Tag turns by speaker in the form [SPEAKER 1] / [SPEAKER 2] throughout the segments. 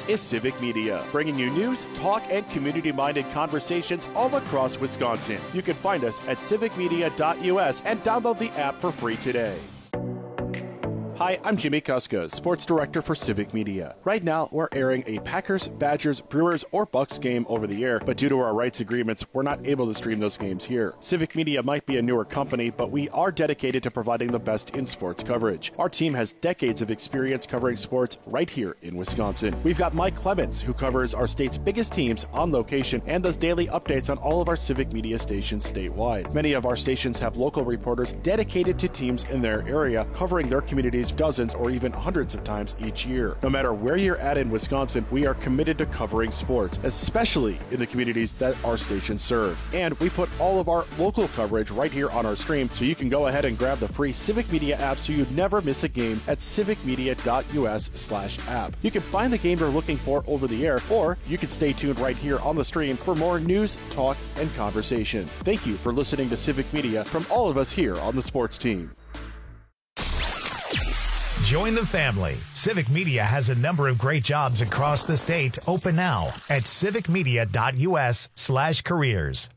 [SPEAKER 1] is Civic Media, bringing you news, talk, and community-minded conversations all across Wisconsin. You can find us at civicmedia.us and download the app for free today. Hi, I'm Jimmy Kuska, Sports Director for Civic Media. Right now, we're airing a Packers, Badgers, Brewers, or Bucks game over the air, but due to our rights agreements, we're not able to stream those games here. Civic Media might be a newer company, but we are dedicated to providing the best in sports coverage. Our team has decades of experience covering sports right here in Wisconsin. We've got Mike Clemens, who covers our state's biggest teams on location and does daily updates on all of our Civic Media stations statewide. Many of our stations have local reporters dedicated to teams in their area, covering their communities dozens or even hundreds of times each year. No matter where you're at in Wisconsin, we are committed to covering sports, especially in the communities that our stations serve. And we put all of our local coverage right here on our stream, so you can go ahead and grab the free Civic Media app so you never miss a game at civicmedia.us/app. You can find the game you're looking for over the air, or you can stay tuned right here on the stream for more news, talk, and conversation. Thank you for listening to Civic Media from all of us here on the sports team.
[SPEAKER 2] Join the family. Civic Media has a number of great jobs across the state open now at civicmedia.us/careers.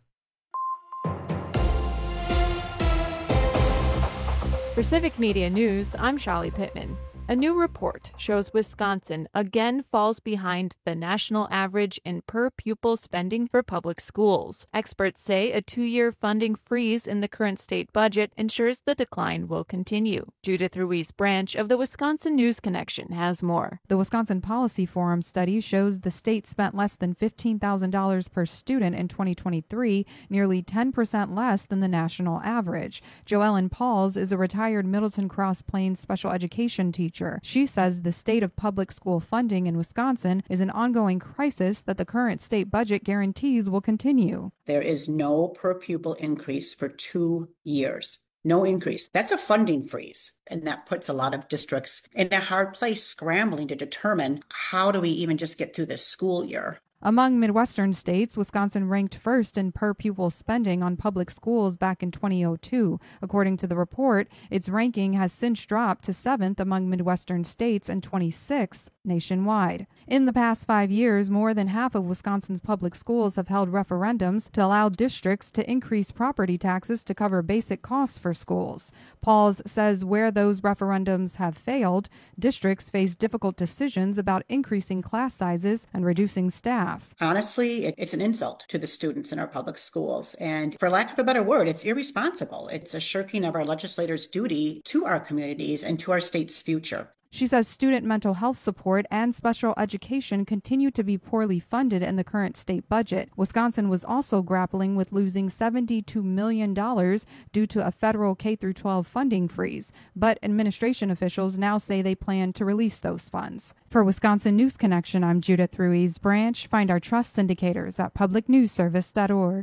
[SPEAKER 3] For Civic Media News, I'm Shali Pittman. A new report shows Wisconsin again falls behind the national average in per-pupil spending for public schools. Experts say a 2-year funding freeze in the current state budget ensures the decline will continue. Judith Ruiz Branch of the Wisconsin News Connection has more.
[SPEAKER 4] The Wisconsin Policy Forum study shows the state spent less than $15,000 per student in 2023, nearly 10% less than the national average. Joellen Pauls is a retired Middleton Cross Plains special education teacher. She says the state of public school funding in Wisconsin is an ongoing crisis that the current state budget guarantees will continue.
[SPEAKER 5] There is no per pupil increase for 2 years. No increase. That's a funding freeze. And that puts a lot of districts in a hard place scrambling to determine how do we even just get through this school year.
[SPEAKER 4] Among Midwestern states, Wisconsin ranked first in per-pupil spending on public schools back in 2002. According to the report, its ranking has since dropped to 7th among Midwestern states and 26th nationwide. In the past 5 years, more than half of Wisconsin's public schools have held referendums to allow districts to increase property taxes to cover basic costs for schools. Pauls says where those referendums have failed, districts face difficult decisions about increasing class sizes and reducing staff.
[SPEAKER 5] Honestly, it's an insult to the students in our public schools. And for lack of a better word, it's irresponsible. It's a shirking of our legislators' duty to our communities and to our state's future.
[SPEAKER 4] She says student mental health support and special education continue to be poorly funded in the current state budget. Wisconsin was also grappling with losing $72 million due to a federal K-12 funding freeze, but administration officials now say they plan to release those funds. For Wisconsin News Connection, I'm Judith Ruiz Branch. Find our trust indicators at publicnewsservice.org.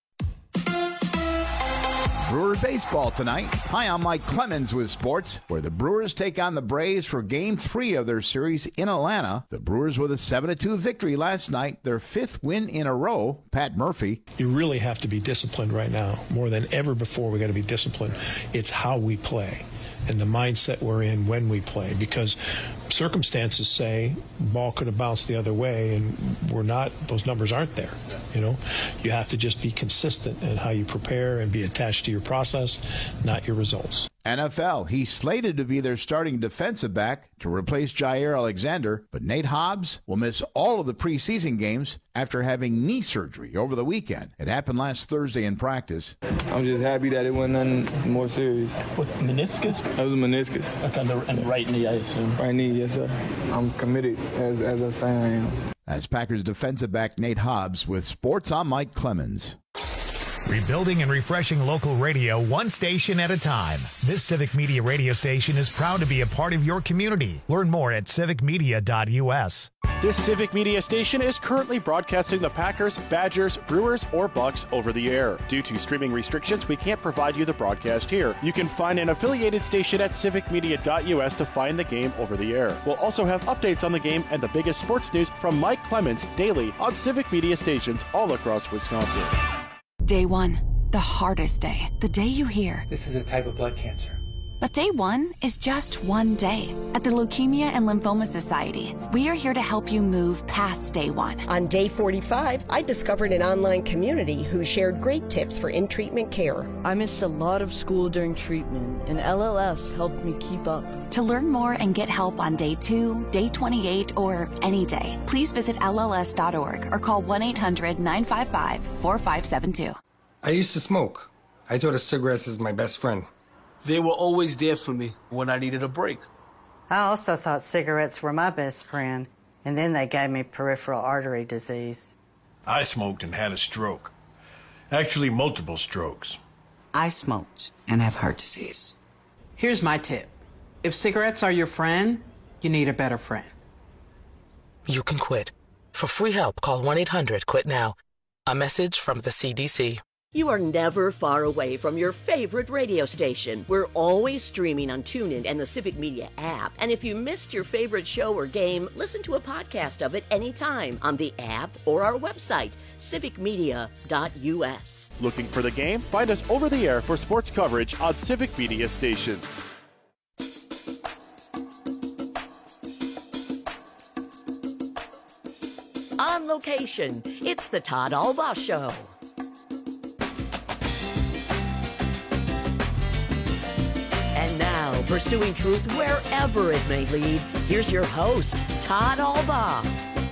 [SPEAKER 6] Brewer baseball tonight. Hi, I'm Mike Clemens with sports, where the Brewers take on the Braves for Game 3 of their series in Atlanta. The Brewers with a 7-2 victory last night, their 5th win in a row. Pat Murphy.
[SPEAKER 7] You really have to be disciplined right now. More than ever before, we got to be disciplined. It's how we play and the mindset we're in when we play, because circumstances say ball could have bounced the other way, and we're not. Those numbers aren't there. You have to just be consistent in how you prepare and be attached to your process, not your results.
[SPEAKER 6] NFL, he's slated to be their starting defensive back to replace Jair Alexander, but Nate Hobbs will miss all of the preseason games after having knee surgery over the weekend. It happened last Thursday in practice.
[SPEAKER 8] I'm just happy that it wasn't nothing more serious.
[SPEAKER 9] What's meniscus?
[SPEAKER 8] That was a meniscus.
[SPEAKER 9] Okay, and the right knee, I assume.
[SPEAKER 8] Right knee, yes, sir. I'm committed, as I say I am.
[SPEAKER 6] That's Packers defensive back Nate Hobbs with sports. I'm Mike Clemens.
[SPEAKER 2] Rebuilding and refreshing local radio one station at a time. This Civic Media radio station is proud to be a part of your community. Learn more at civicmedia.us.
[SPEAKER 1] This Civic Media station is currently broadcasting the Packers, Badgers, Brewers, or Bucks over the air. Due to streaming restrictions, we can't provide you the broadcast here. You can find an affiliated station at civicmedia.us to find the game over the air. We'll also have updates on the game and the biggest sports news from Mike Clemens daily on Civic Media stations all across Wisconsin.
[SPEAKER 10] Day 1, the hardest day. The day you hear,
[SPEAKER 11] "This is a type of blood cancer."
[SPEAKER 10] But day one is just one day. At the Leukemia and Lymphoma Society, we are here to help you move past day one.
[SPEAKER 11] On day 45, I discovered an online community who shared great tips for in-treatment care.
[SPEAKER 12] I missed a lot of school during treatment, and LLS helped me keep up.
[SPEAKER 10] To learn more and get help on day 2, day 28, or any day, please visit LLS.org or call 1-800-955-4572.
[SPEAKER 13] I used to smoke. I thought of cigarettes as my best friend.
[SPEAKER 14] They were always there for me when I needed a break.
[SPEAKER 15] I also thought cigarettes were my best friend, and then they gave me peripheral artery disease.
[SPEAKER 16] I smoked and had a stroke. Actually, multiple strokes.
[SPEAKER 17] I smoked and have heart disease. Here's my tip. If cigarettes are your friend, you need a better friend.
[SPEAKER 18] You can quit. For free help, call 1-800-QUIT-NOW. A message from the CDC.
[SPEAKER 19] You are never far away from your favorite radio station. We're always streaming on TuneIn and the Civic Media app. And if you missed your favorite show or game, listen to a podcast of it anytime on the app or our website, civicmedia.us.
[SPEAKER 1] Looking for the game? Find us over the air for sports coverage on Civic Media stations.
[SPEAKER 19] On location, it's the Todd Albaugh Show. And now, pursuing truth wherever it may lead, here's your host, Todd Albaugh.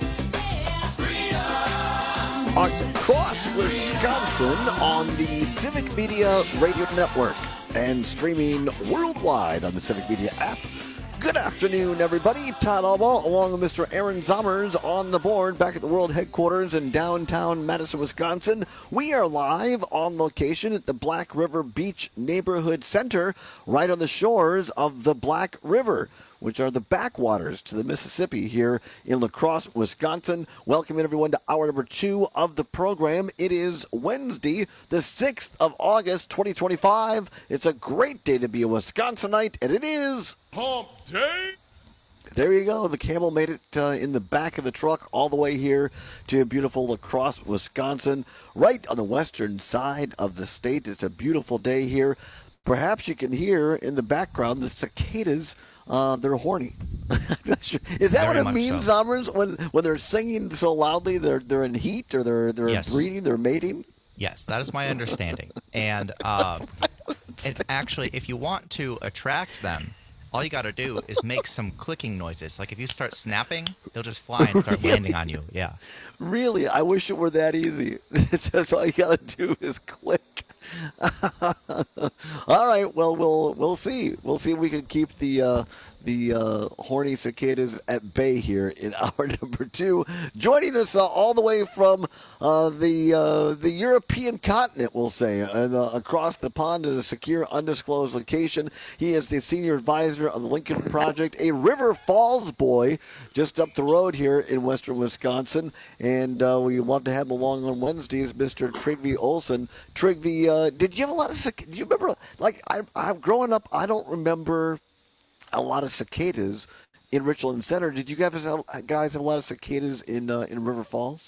[SPEAKER 20] Across Wisconsin on the Civic Media Radio Network and streaming worldwide on the Civic Media app. Good afternoon, everybody. Todd Albaugh, along with Mr. Aaron Zommers on the board back at the world headquarters in downtown Madison, Wisconsin. We are live on location at the Black River Beach Neighborhood Center right on the shores of the Black River, which are the backwaters to the Mississippi here in La Crosse, Wisconsin. Welcoming everyone to hour number 2 of the program. It is Wednesday, the 6th of August, 2025. It's a great day to be a Wisconsinite, and it is Hump Day. There you go. The camel made it in the back of the truck all the way here to beautiful La Crosse, Wisconsin, right on the western side of the state. It's a beautiful day here. Perhaps you can hear in the background the cicadas. They're horny. I'm not sure. Is that
[SPEAKER 21] Very
[SPEAKER 20] what it means,
[SPEAKER 21] so.
[SPEAKER 20] Zommers? When they're singing so loudly, they're in heat, or they're
[SPEAKER 21] Yes.
[SPEAKER 20] breeding, they're mating?
[SPEAKER 21] Yes, that is my understanding. And it's actually, if you want to attract them, all you got to do is make some clicking noises. Like if you start snapping, they'll just fly and start landing on you. Yeah.
[SPEAKER 20] Really? I wish it were that easy. That's all you got to do is click. All right. Well, we'll see. We'll see if we can keep the horny cicadas at bay here in hour number 2. Joining us all the way from the European continent, we'll say, and across the pond in a secure, undisclosed location. He is the senior advisor of the Lincoln Project, a River Falls boy, just up the road here in western Wisconsin. And we love to have him along on Wednesdays, Mr. Trygve Olsen. Trygve, did you have a lot of cicadas? Do you remember? Like I'm growing up, I don't remember a lot of cicadas in Richland Center. Did you guys have a lot of cicadas in River Falls?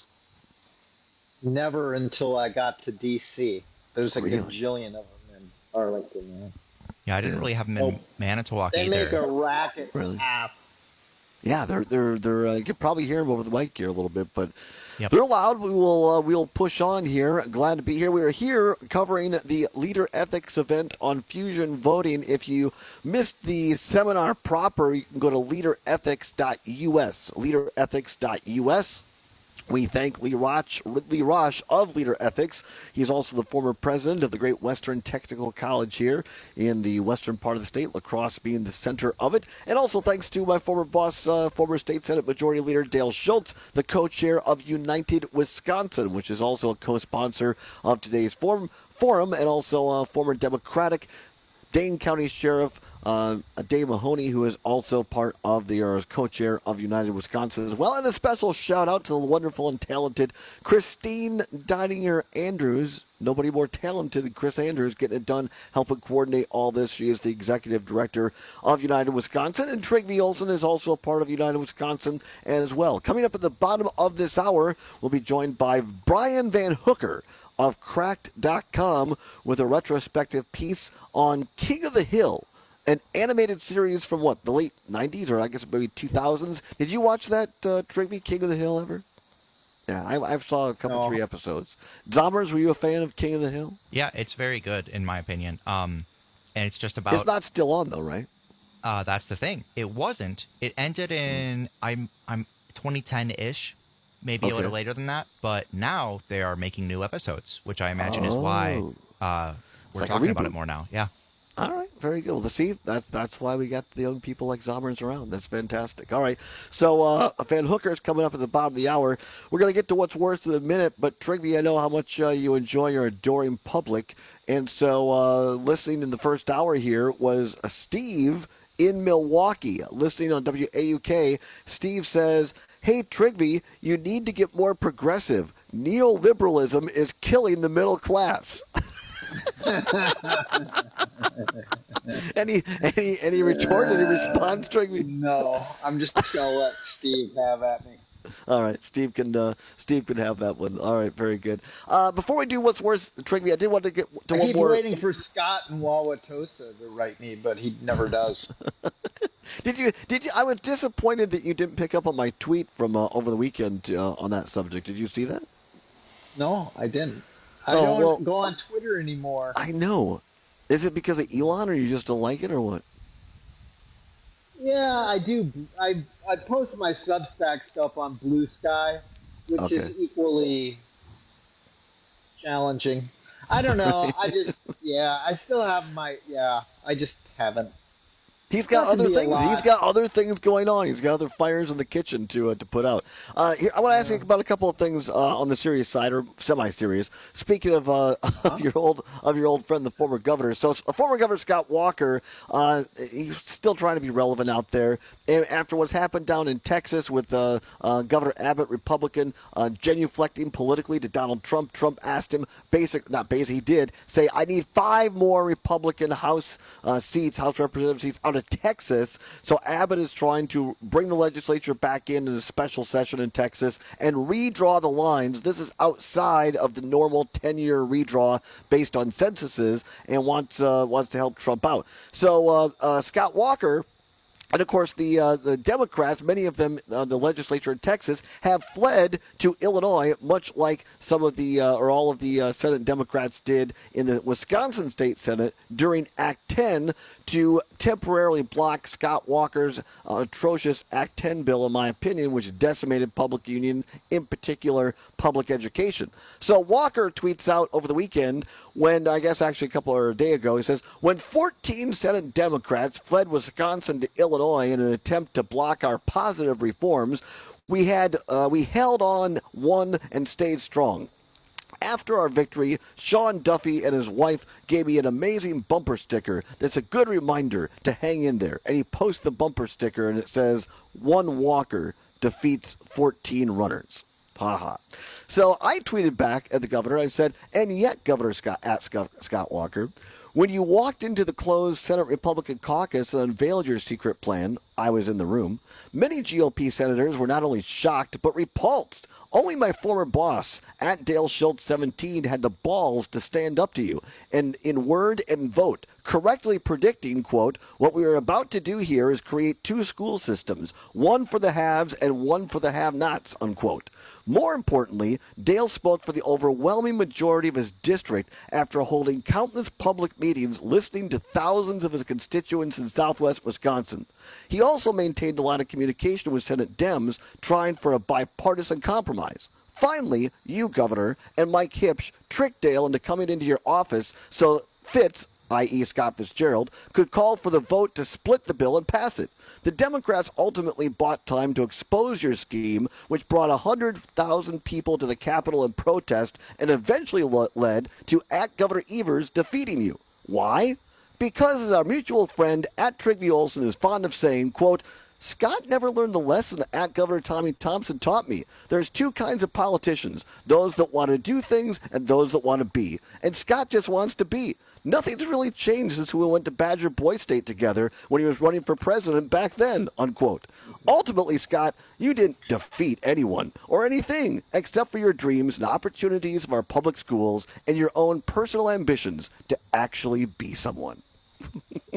[SPEAKER 22] Never until I got to D.C. There's a gajillion of them in Arlington. Man.
[SPEAKER 21] Yeah, I didn't really have them in Manitowoc
[SPEAKER 22] They
[SPEAKER 21] either.
[SPEAKER 22] make a racket.
[SPEAKER 20] Really?
[SPEAKER 22] Half.
[SPEAKER 20] Yeah, they're you can probably hear them over the mic here a little bit, but
[SPEAKER 21] Yep.
[SPEAKER 20] they're loud. We'll push on here. Glad to be here. We are here covering the Leader Ethics event on fusion voting. If you missed the seminar proper, you can go to leaderethics.us. Leaderethics.us. We thank Lee Roche of Leader Ethics. He's also the former president of the Great Western Technical College here in the western part of the state, La Crosse being the center of it. And also thanks to my former boss, former State Senate Majority Leader Dale Schultz, the co-chair of United Wisconsin, which is also a co-sponsor of today's forum, and also former Democratic Dane County Sheriff Dave Mahoney, who is also part of the co-chair of United Wisconsin as well. And a special shout-out to the wonderful and talented Christine Deininger Andrews. Nobody more talented than Chris Andrews getting it done, helping coordinate all this. She is the executive director of United Wisconsin. And Trygve Olsen is also a part of United Wisconsin as well. Coming up at the bottom of this hour, we'll be joined by Brian Van Hooker of Cracked.com with a retrospective piece on King of the Hill, an animated series from the late 90s or I guess maybe 2000s. Did you watch that, Trigby, King of the Hill, ever? Yeah, I saw a couple, 3 episodes. Zombers, were you a fan of King of the Hill?
[SPEAKER 21] Yeah, it's very good in my opinion. And it's just about.
[SPEAKER 20] It's not still on though, right?
[SPEAKER 21] That's the thing. It wasn't. It ended in I'm 2010-ish, maybe a little later than that. But now they are making new episodes, which I imagine is why we're
[SPEAKER 20] like
[SPEAKER 21] talking about it more now. Yeah.
[SPEAKER 20] All right, very good. Well, see, that's why we got the young people like Zombers around. That's fantastic. All right, so Van Hooker's coming up at the bottom of the hour. We're going to get to what's worse in a minute, but Trigby, I know how much you enjoy your adoring public, and so listening in the first hour here was Steve in Milwaukee, listening on WAUK. Steve says, "Hey, Trigby, you need to get more progressive. Neoliberalism is killing the middle class." Any retort? Any response, Trigby?
[SPEAKER 22] No, I'm just gonna let Steve have at me.
[SPEAKER 20] All right, Steve can have that one. All right, very good. Before we do what's worse, Trigby, I did want to get to one more.
[SPEAKER 22] I keep waiting for Scott and Wauwatosa to write me, but he never does.
[SPEAKER 20] Did you? I was disappointed that you didn't pick up on my tweet from over the weekend on that subject. Did you see that?
[SPEAKER 22] No, I didn't. I don't go on Twitter anymore.
[SPEAKER 20] I know. Is it because of Elon, or you just don't like it, or what?
[SPEAKER 22] Yeah, I do. I post my Substack stuff on Blue Sky, which is equally challenging. I don't know. I still have I just haven't.
[SPEAKER 20] He's got other things. He's got other things going on. He's got other fires in the kitchen to put out. Here, I want to ask you about a couple of things on the serious side, or semi-serious. Speaking of your old friend, the former governor. So, former Governor Scott Walker, he's still trying to be relevant out there. And after what's happened down in Texas with Governor Abbott, Republican, genuflecting politically to Donald Trump, Trump asked him, he did say, "I need 5 more Republican House Representative seats out of Texas." So Abbott is trying to bring the legislature back in a special session in Texas and redraw the lines. This is outside of the normal 10-year redraw based on censuses, and wants to help Trump out. So Scott Walker. And, of course, the Democrats, many of them, the legislature in Texas, have fled to Illinois, much like some of the or all of the Senate Democrats did in the Wisconsin State Senate during Act 10 to temporarily block Scott Walker's atrocious Act 10 bill, in my opinion, which decimated public unions, in particular public education. So Walker tweets out over the weekend, when I guess actually a couple or a day ago, he says, "When 14 Senate Democrats fled Wisconsin to Illinois in an attempt to block our positive reforms, we held on, won, and stayed strong. After our victory, Sean Duffy and his wife gave me an amazing bumper sticker that's a good reminder to hang in there." And he posts the bumper sticker, and it says, "One Walker defeats 14 runners." Ha ha. So I tweeted back at the governor. I said, "And yet, Governor Scott Walker, when you walked into the closed Senate Republican caucus and unveiled your secret plan," I was in the room, "many GOP senators were not only shocked, but repulsed. Only my former boss, at Dale Schultz 17, had the balls to stand up to you, and in word and vote, correctly predicting, quote, 'What we are about to do here is create 2 school systems, one for the haves and one for the have-nots,' unquote. More importantly, Dale spoke for the overwhelming majority of his district after holding countless public meetings listening to thousands of his constituents in southwest Wisconsin. He also maintained a line of communication with Senate Dems, trying for a bipartisan compromise. Finally, you, Governor, and Mike Hipsch tricked Dale into coming into your office so Fitz, i.e. Scott Fitzgerald, could call for the vote to split the bill and pass it. The Democrats ultimately bought time to expose your scheme, which brought 100,000 people to the Capitol in protest and eventually led to Governor Evers defeating you. Why? Because, as our mutual friend Trigby Olson is fond of saying, quote, "Scott never learned the lesson that Governor Tommy Thompson taught me. There's 2 kinds of politicians, those that want to do things and those that want to be. And Scott just wants to be. Nothing's really changed since we went to Badger Boy State together when he was running for president back then," unquote. Ultimately, Scott, you didn't defeat anyone or anything except for your dreams and opportunities of our public schools and your own personal ambitions to actually be someone.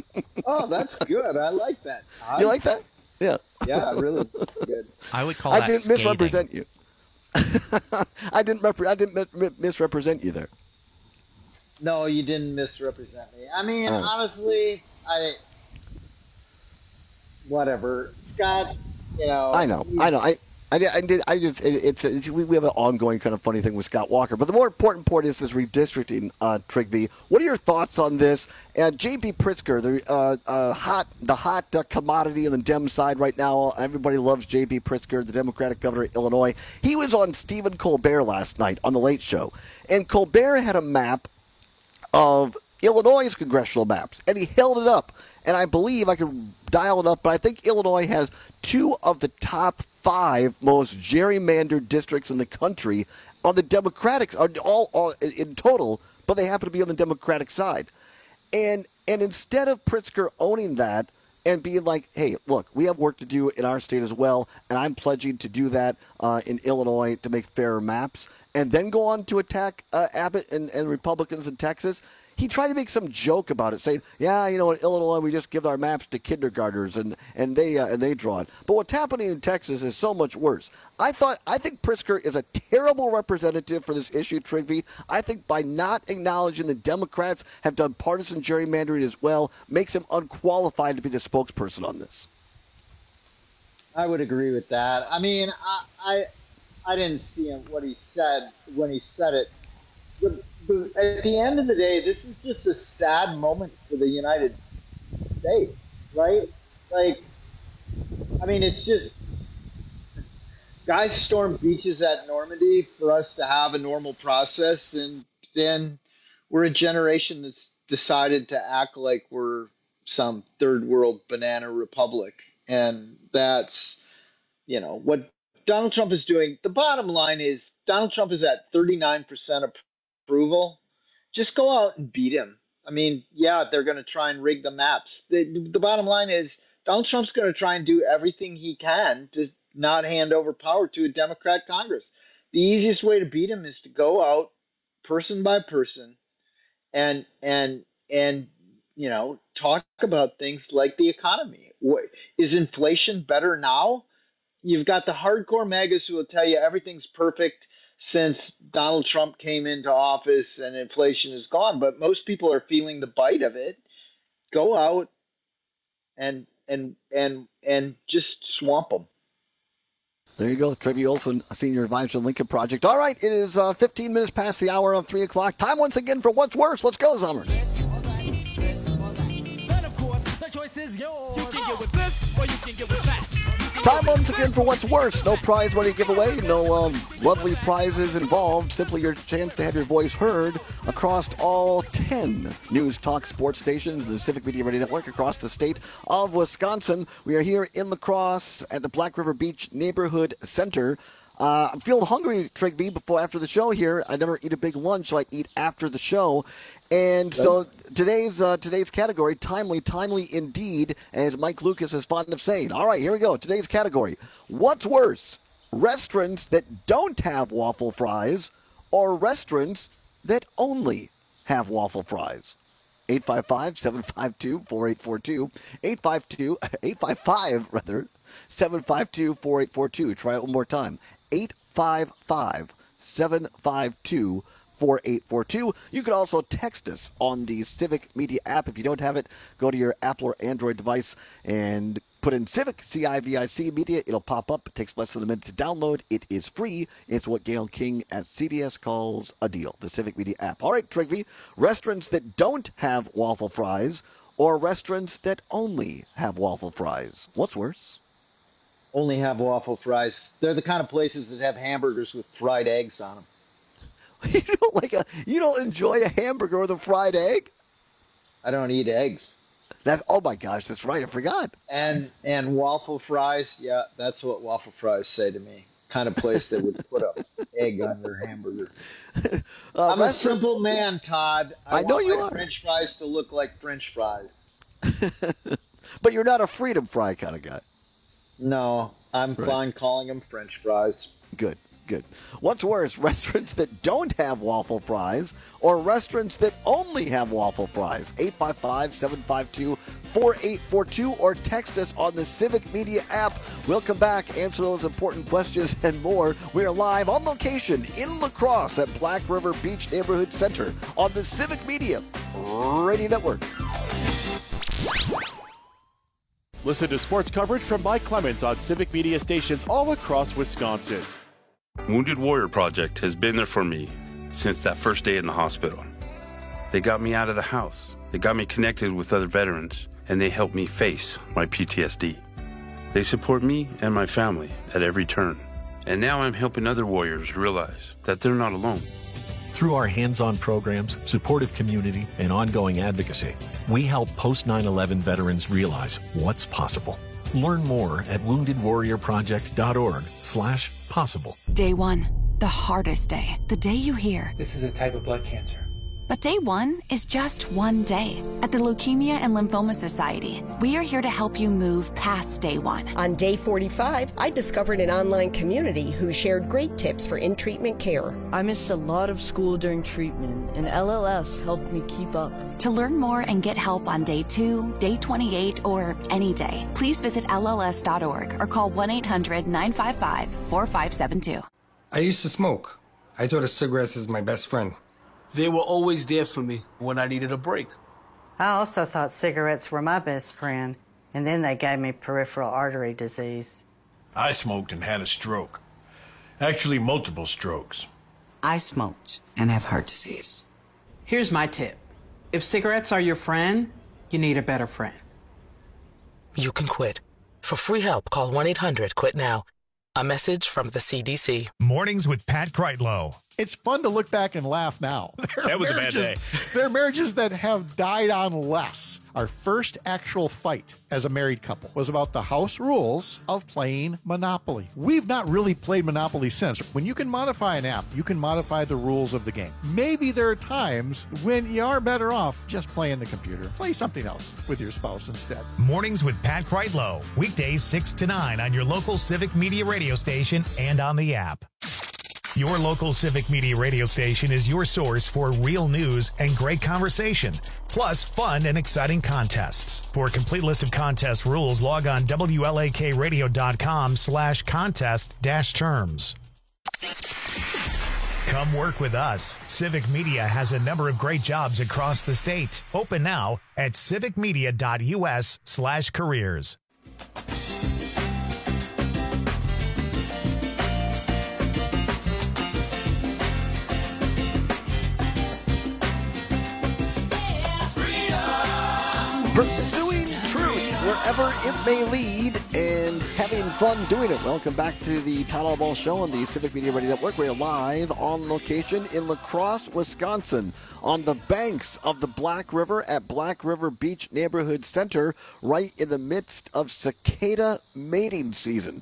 [SPEAKER 22] Oh, that's good. I like that.
[SPEAKER 20] You like that? Yeah.
[SPEAKER 22] Yeah, really good.
[SPEAKER 21] I would call
[SPEAKER 20] I
[SPEAKER 21] that
[SPEAKER 20] didn't
[SPEAKER 21] scathing.
[SPEAKER 20] misrepresent you. I didn't misrepresent you there.
[SPEAKER 22] No, you didn't misrepresent me. I mean, honestly, whatever. Scott,
[SPEAKER 20] I know. We have an ongoing kind of funny thing with Scott Walker. But the more important part is this redistricting, Trigby. What are your thoughts on this? J.B. Pritzker, the hot commodity on the Dem side right now. Everybody loves J.B. Pritzker, the Democratic governor of Illinois. He was on Stephen Colbert last night on The Late Show. And Colbert had a map of Illinois' congressional maps. And he held it up. And I believe I can dial it up, but I think Illinois has 2 of the top 5 most gerrymandered districts in the country on the Democratic, all in total, but they happen to be on the Democratic side. And instead of Pritzker owning that and being like, hey, look, we have work to do in our state as well, and I'm pledging to do that in Illinois to make fairer maps, and then go on to attack Abbott and Republicans in Texas, he tried to make some joke about it, saying, yeah, in Illinois we just give our maps to kindergartners and they draw it. But what's happening in Texas is so much worse. I think Pritzker is a terrible representative for this issue, Trigby. I think by not acknowledging the Democrats have done partisan gerrymandering as well, makes him unqualified to be the spokesperson on this.
[SPEAKER 22] I would agree with that. I mean, I didn't see what he said when he said it. But at the end of the day, this is just a sad moment for the United States, right? Like, I mean, it's just guys stormed beaches at Normandy for us to have a normal process, and then we're a generation that's decided to act like we're some third world banana republic, and that's what Donald Trump is doing. The bottom line is Donald Trump is at 39% approval. Just go out and beat him. I mean, yeah, they're going to try and rig the maps. The bottom line is Donald Trump's going to try and do everything he can to not hand over power to a Democrat Congress. The easiest way to beat him is to go out person by person and talk about things like the economy. Is inflation better now? You've got the hardcore MAGAs who will tell you everything's perfect since Donald Trump came into office and inflation is gone, but most people are feeling the bite of it. Go out and just swamp them.
[SPEAKER 20] There you go, Trevi Olson, Senior Advisor, Lincoln Project. All right, it is 15 minutes past the hour of 3 o'clock. Time once again for What's Worse. Let's go, Summer. Time once again for What's Worse. No prize money giveaway, no lovely prizes involved. Simply your chance to have your voice heard across all 10 news talk sports stations, the Civic Media Radio Network across the state of Wisconsin. We are here in La Crosse at the Black River Beach Neighborhood Center. I'm feeling hungry, Trigby, after the show here. I never eat a big lunch, I eat after the show. And so today's category, timely indeed, as Mike Lucas is fond of saying. All right, here we go. Today's category. What's worse, restaurants that don't have waffle fries or restaurants that only have waffle fries? 855-752-4842. 855-752-4842. Try it one more time. 855-752-4842. 4842. You can also text us on the Civic Media app. If you don't have it, go to your Apple or Android device and put in Civic, C-I-V-I-C Media. It'll pop up. It takes less than a minute to download. It is free. It's what Gail King at CBS calls a deal, the Civic Media app. All right, Trigby, restaurants that don't have waffle fries or restaurants that only have waffle fries. What's worse?
[SPEAKER 22] Only have waffle fries. They're the kind of places that have hamburgers with fried eggs on them.
[SPEAKER 20] You don't enjoy a hamburger with a fried egg?
[SPEAKER 22] I don't eat eggs.
[SPEAKER 20] Oh my gosh, that's right. I forgot.
[SPEAKER 22] And waffle fries, yeah, that's what waffle fries say to me. Kind of place that would put an egg on their hamburger. I'm a simple man, Todd.
[SPEAKER 20] I know you are.
[SPEAKER 22] French fries to look like French fries.
[SPEAKER 20] But you're not a freedom fry kind of guy.
[SPEAKER 22] No, I'm fine calling them French fries.
[SPEAKER 20] Good. good. What's worse, restaurants that don't have waffle fries or restaurants that only have waffle fries? 855-752-4842 or text us on the Civic Media app. We'll come back, answer those important questions and more. We are live on location in La Crosse at Black River Beach Neighborhood Center on the Civic Media Radio Network.
[SPEAKER 1] Listen to sports coverage from Mike Clemens on Civic Media stations all across Wisconsin.
[SPEAKER 3] Wounded Warrior Project has been there for me since that first day in the hospital. They got me out of the house. They got me connected with other veterans, and they helped me face my PTSD. They support me and my family at every turn. And now I'm helping other warriors realize that they're not alone.
[SPEAKER 5] Through our hands-on programs, supportive community, and ongoing advocacy, we help post-9/11 veterans realize what's possible. Learn more at woundedwarriorproject.org/possible.
[SPEAKER 10] Day one, the hardest day. The day you hear,
[SPEAKER 23] "This is a type of blood cancer."
[SPEAKER 10] But day one is just one day. At the Leukemia and Lymphoma Society, we are here to help you move past day one.
[SPEAKER 11] On day 45, I discovered an online community who shared great tips for in-treatment care.
[SPEAKER 12] I missed a lot of school during treatment, and LLS helped me keep up.
[SPEAKER 10] To learn more and get help on day 2, day 28, or any day, please visit LLS.org or call 1-800-955-4572.
[SPEAKER 13] I used to smoke. I thought of cigarettes as my best friend.
[SPEAKER 14] They were always there for me when I needed a break.
[SPEAKER 15] I also thought cigarettes were my best friend, and then they gave me peripheral artery disease.
[SPEAKER 16] I smoked and had a stroke. Actually, multiple strokes.
[SPEAKER 17] I smoked and have heart disease. Here's my tip. If cigarettes are your friend, you need a better friend.
[SPEAKER 18] You can quit. For free help, call 1-800-QUIT-NOW. A message from the CDC.
[SPEAKER 2] Mornings with Pat Kreitlow.
[SPEAKER 24] It's fun to look back and laugh now.
[SPEAKER 1] That was a bad day.
[SPEAKER 24] There are marriages that have died on less. Our first actual fight as a married couple was about the house rules of playing Monopoly. We've not really played Monopoly since. When you can modify an app, you can modify the rules of the game. Maybe there are times when you are better off just playing the computer. Play something else with your spouse instead.
[SPEAKER 2] Mornings with Pat Kreitlow. Weekdays 6 to 9 on your local Civic Media radio station and on the app. Your local Civic Media radio station is your source for real news and great conversation, plus fun and exciting contests. For a complete list of contest rules, log on WLAKradio.com/contest-terms. Come work with us. Civic Media has a number of great jobs across the state. Open now at civicmedia.us/careers.
[SPEAKER 20] Pursuing truth wherever it may lead and having fun doing it. Welcome back to the Town Ball Show on the Civic Media Radio Network. We're live on location in La Crosse, Wisconsin, on the banks of the Black River at Black River Beach Neighborhood Center, right in the midst of cicada mating season.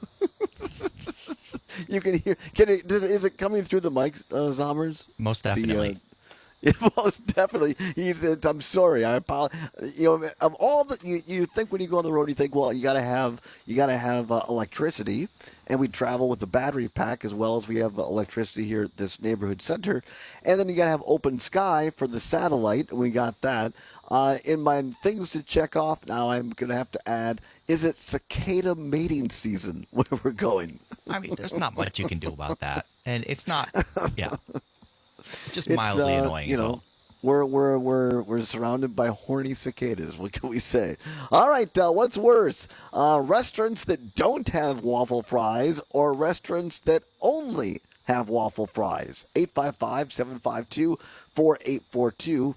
[SPEAKER 20] You can hear. Is it coming through the mics, Zommers?
[SPEAKER 21] Most definitely.
[SPEAKER 20] Most definitely. He said, "I'm sorry. I apologize." You know, of all that you think when you go on the road, you think, well, you got to have electricity, and we travel with the battery pack as well as we have electricity here at this neighborhood center, and then you got to have open sky for the satellite. We got that. In my things to check off now, I'm going to have to add: is it cicada mating season where we're going?
[SPEAKER 21] I mean, there's not much you can do about that, and it's not. Yeah. Just mildly annoying.
[SPEAKER 20] You know, we're surrounded by horny cicadas. What can we say? All right, what's worse, restaurants that don't have waffle fries or restaurants that only have waffle fries? 855-752-4842.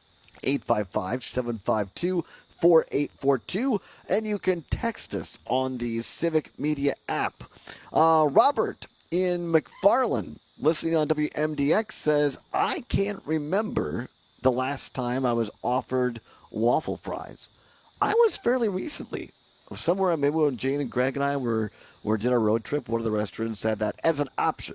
[SPEAKER 20] 855-752-4842, and you can text us on the Civic Media app. Robert in McFarland, listening on WMDX, says, I can't remember the last time I was offered waffle fries. I was fairly recently. Somewhere, maybe when Jane and Greg and I were did our road trip, one of the restaurants had that as an option.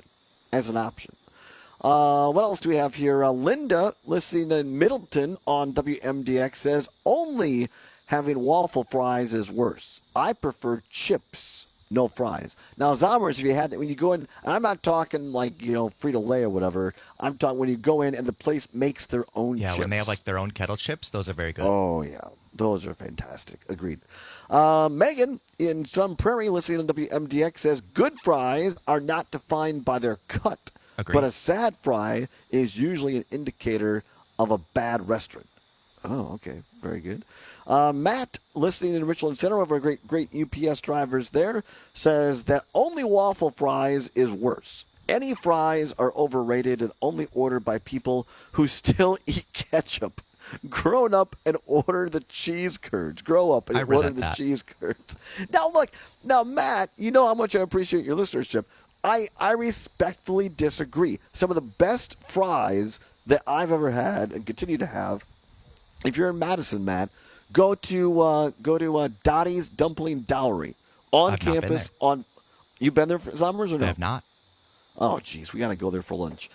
[SPEAKER 20] What else do we have here? Linda, listening in Middleton on WMDX, says, only having waffle fries is worse. I prefer chips no fries. Now, Zombers, if you had that, when you go in, and I'm not talking like, Frito-Lay or whatever. I'm talking when you go in and the place makes their own chips.
[SPEAKER 21] Yeah, when they have like their own kettle chips, those are very good.
[SPEAKER 20] Oh, yeah. Those are fantastic. Agreed. Megan in Sun Prairie, listening on WMDX, says good fries are not defined by their cut,
[SPEAKER 21] Agreed.
[SPEAKER 20] but a sad fry is usually an indicator of a bad restaurant. Oh, okay. Very good. Matt, listening in Richland Center, one of our great UPS drivers there, says that only waffle fries is worse. Any fries are overrated and only ordered by people who still eat ketchup. Grown up and order the cheese curds. Grow up and order the cheese curds. Now, look. Now, Matt, you know how much I appreciate your listenership. I respectfully disagree. Some of the best fries that I've ever had and continue to have, if you're in Madison, Matt, go to Dottie's Dumpling Dowry on campus. You've been there for Zombers or no?
[SPEAKER 21] I have not.
[SPEAKER 20] Oh, geez, we got to go there for lunch.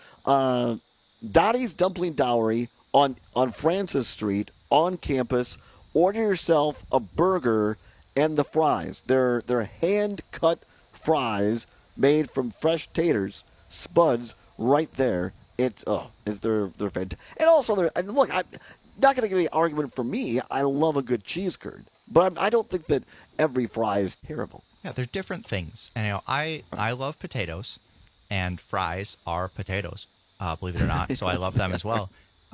[SPEAKER 20] Dottie's Dumpling Dowry on Francis Street on campus. Order yourself a burger and the fries. They're hand cut fries made from fresh taters, spuds right there. They're fantastic. And also look, I'm not going to get any argument from me. I love a good cheese curd, but I don't think that every fry is terrible.
[SPEAKER 21] Yeah, they're different things. And I love potatoes, and fries are potatoes, believe it or not. So I love them as well.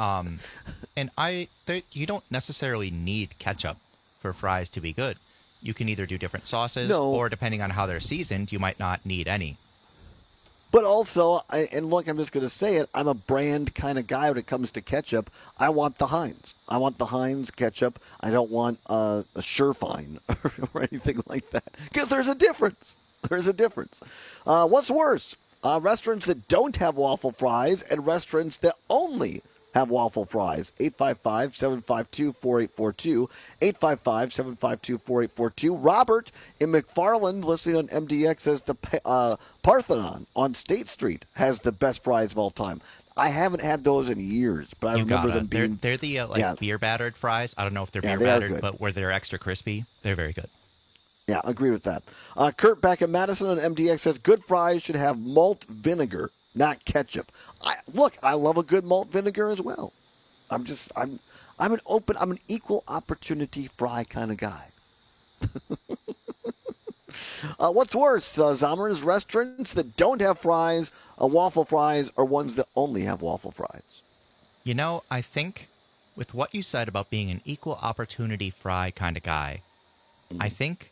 [SPEAKER 21] And you don't necessarily need ketchup for fries to be good. You can either do different sauces, or depending on how they're seasoned, you might not need any.
[SPEAKER 20] But also, I'm just going to say it, I'm a brand kind of guy when it comes to ketchup. I want the Heinz. I want the Heinz ketchup. I don't want a Surefine or anything like that. Because there's a difference. There's a difference. What's worse? Restaurants that don't have waffle fries and restaurants that only have waffle fries. 855-752-4842. 855-752-4842. Robert in McFarland, listening on MDX, says the Parthenon on State Street has the best fries of all time. I haven't had those in years, but I remember them being...
[SPEAKER 21] They're the beer battered fries. I don't know if they're beer battered, but where they're extra crispy, they're very good.
[SPEAKER 20] Yeah, I agree with that. Kurt back in Madison on MDX says good fries should have malt vinegar, not ketchup. I love a good malt vinegar as well. I'm an equal opportunity fry kind of guy. What's worse, Zommers, restaurants that don't have fries, waffle fries, or ones that only have waffle fries?
[SPEAKER 21] I think with what you said about being an equal opportunity fry kind of guy, I think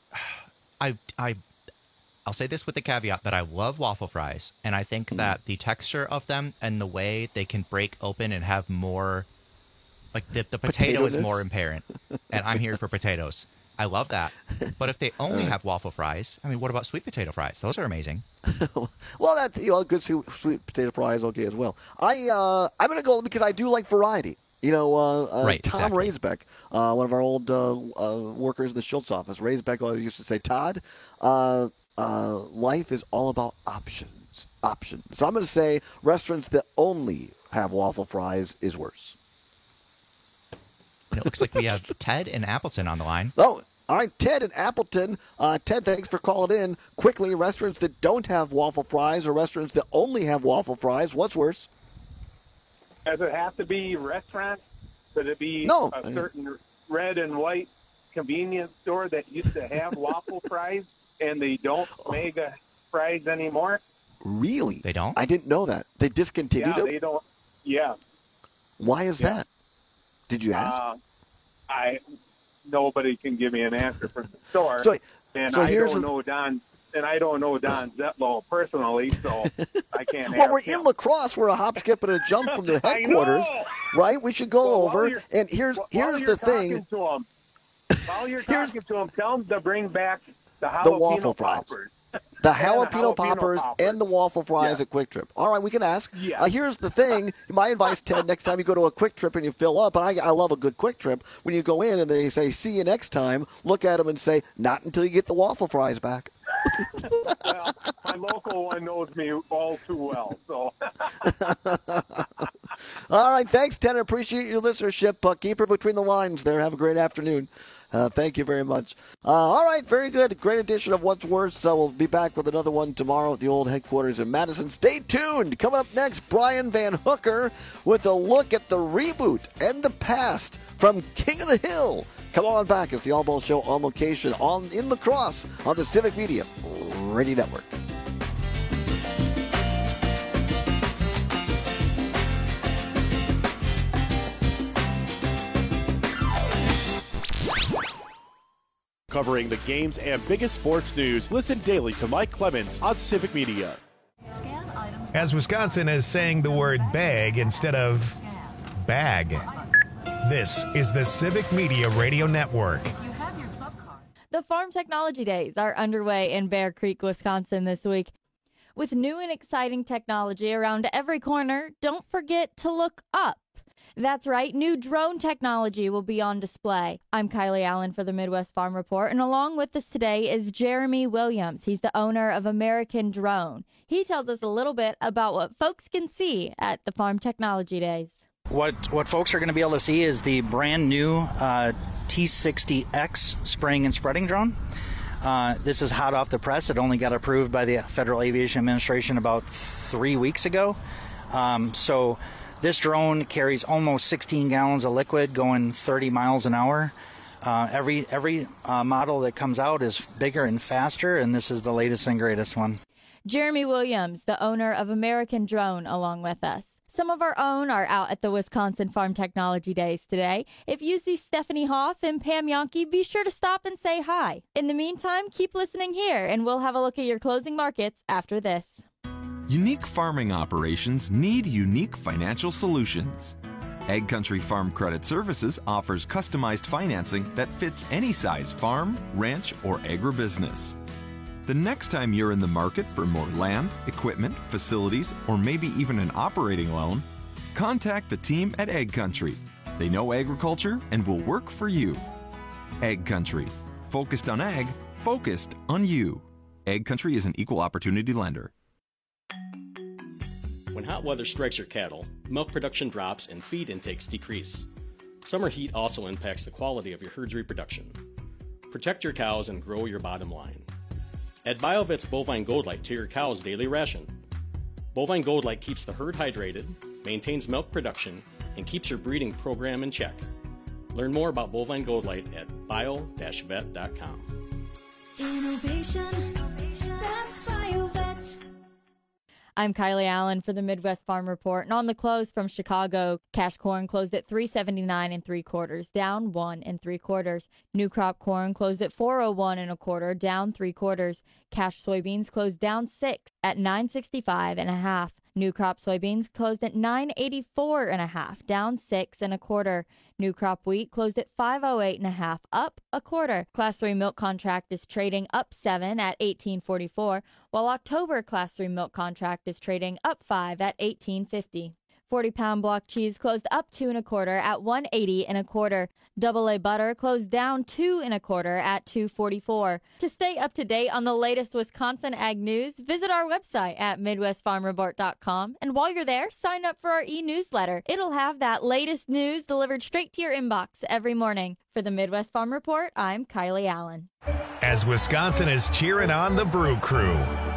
[SPEAKER 21] I'll say this with the caveat that I love waffle fries, and I think that the texture of them and the way they can break open and have more, like the potato is more apparent, and I'm here for potatoes. I love that. But if they only have waffle fries, what about sweet potato fries? Those are amazing.
[SPEAKER 20] Well, good sweet potato fries, okay as well. I'm going to go because I do like variety.
[SPEAKER 21] Right,
[SPEAKER 20] Tom
[SPEAKER 21] exactly.
[SPEAKER 20] Raisbeck, one of our old workers in the Schultz office, Raisbeck always used to say, Todd, life is all about options. So I'm going to say restaurants that only have waffle fries is worse.
[SPEAKER 21] It looks like we have Ted in Appleton on the line.
[SPEAKER 20] Oh, all right, Ted in Appleton. Ted, thanks for calling in. Quickly, restaurants that don't have waffle fries or restaurants that only have waffle fries, what's worse?
[SPEAKER 4] Does it have to be restaurants? Could it be a certain red and white convenience store that used to have waffle fries and they don't make fries anymore?
[SPEAKER 20] Really?
[SPEAKER 21] They don't?
[SPEAKER 20] I didn't know that. They discontinued them?
[SPEAKER 4] They don't. Yeah.
[SPEAKER 20] Why is that? Did you ask?
[SPEAKER 4] Nobody can give me an answer from the store. I don't know Don Zetlow personally, so I can't
[SPEAKER 20] Well, we're in La Crosse. We're a hop, skip, and a jump from their headquarters, right? We should go over. And here's the thing.
[SPEAKER 4] While you're talking to him, tell him to bring back the
[SPEAKER 20] waffle fries. The jalapeno poppers and the waffle fries at Quick Trip. All right, we can ask.
[SPEAKER 4] Yeah.
[SPEAKER 20] Here's the thing. My advice, Ted, next time you go to a Quick Trip and you fill up, and I love a good Quick Trip, when you go in and they say, see you next time, look at them and say, not until you get the waffle fries back.
[SPEAKER 4] Well, my local one knows me all too well. So.
[SPEAKER 20] All right, thanks, Ted. I appreciate your listenership. Keep her between the lines there. Have a great afternoon. Thank you very much. All right, very good. Great edition of What's Worse. So we'll be back with another one tomorrow at the old headquarters in Madison. Stay tuned. Coming up next, Brian Van Hooker with a look at the reboot and the past from King of the Hill. Come on back. It's the All Ball Show on location in La Crosse on the Civic Media Radio Network.
[SPEAKER 1] Covering the games and biggest sports news, listen daily to Mike Clemens on Civic Media.
[SPEAKER 2] As Wisconsin is saying the word bag instead of bag. This is the Civic Media Radio Network.
[SPEAKER 7] The Farm Technology Days are underway in Bear Creek, Wisconsin this week. With new and exciting technology around every corner, don't forget to look up. That's right, new drone technology will be on display. I'm Kylie Allen for the Midwest Farm Report, and along with us today is Jeremy Williams. He's the owner of American Drone. He tells us a little bit about what folks can see at the Farm Technology Days.
[SPEAKER 8] What folks are going to be able to see is the brand new T60X spraying and spreading drone. This is hot off the press. It only got approved by the Federal Aviation Administration about 3 weeks ago. So this drone carries almost 16 gallons of liquid going 30 miles an hour. Every model that comes out is bigger and faster, and this is the latest and greatest one.
[SPEAKER 7] Jeremy Williams, the owner of American Drone, along with us. Some of our own are out at the Wisconsin Farm Technology Days today. If you see Stephanie Hoff and Pam Yonke, be sure to stop and say hi. In the meantime, keep listening here, and we'll have a look at your closing markets after this.
[SPEAKER 9] Unique farming operations need unique financial solutions. Ag Country Farm Credit Services offers customized financing that fits any size farm, ranch, or agribusiness. The next time you're in the market for more land, equipment, facilities, or maybe even an operating loan, contact the team at Ag Country. They know agriculture and will work for you. Ag Country. Focused on ag, focused on you. Ag Country is an equal opportunity lender.
[SPEAKER 23] When hot weather strikes your cattle, milk production drops and feed intakes decrease. Summer heat also impacts the quality of your herd's reproduction. Protect your cows and grow your bottom line. Add BioVet's Bovine Gold Light to your cow's daily ration. Bovine Gold Light keeps the herd hydrated, maintains milk production, and keeps your breeding program in check. Learn more about Bovine Gold Light at bio-vet.com.
[SPEAKER 7] Innovation, that's BioVet. I'm Kylie Allen for the Midwest Farm Report, and on the close from Chicago, cash corn closed at $3.79 3/4, down 1 3/4. New crop corn closed at $4.01 1/4, down 3/4. Cash soybeans closed down 6 at $9.65 1/2. New crop soybeans closed at $9.84 1/2, down 6 1/4. New crop wheat closed at $5.08 1/2, up 1/4. Class 3 milk contract is trading up 7 at $18.44, while October Class 3 milk contract is trading up 5 at $18.50. 40-pound block cheese closed up 2 1/4 at $1.80 1/4. Double A butter closed down 2 1/4 at $2.44. To stay up to date on the latest Wisconsin ag news, visit our website at MidwestFarmReport.com. And while you're there, sign up for our e-newsletter. It'll have that latest news delivered straight to your inbox every morning. For the Midwest Farm Report, I'm Kylie Allen.
[SPEAKER 2] As Wisconsin is cheering on the Brew Crew.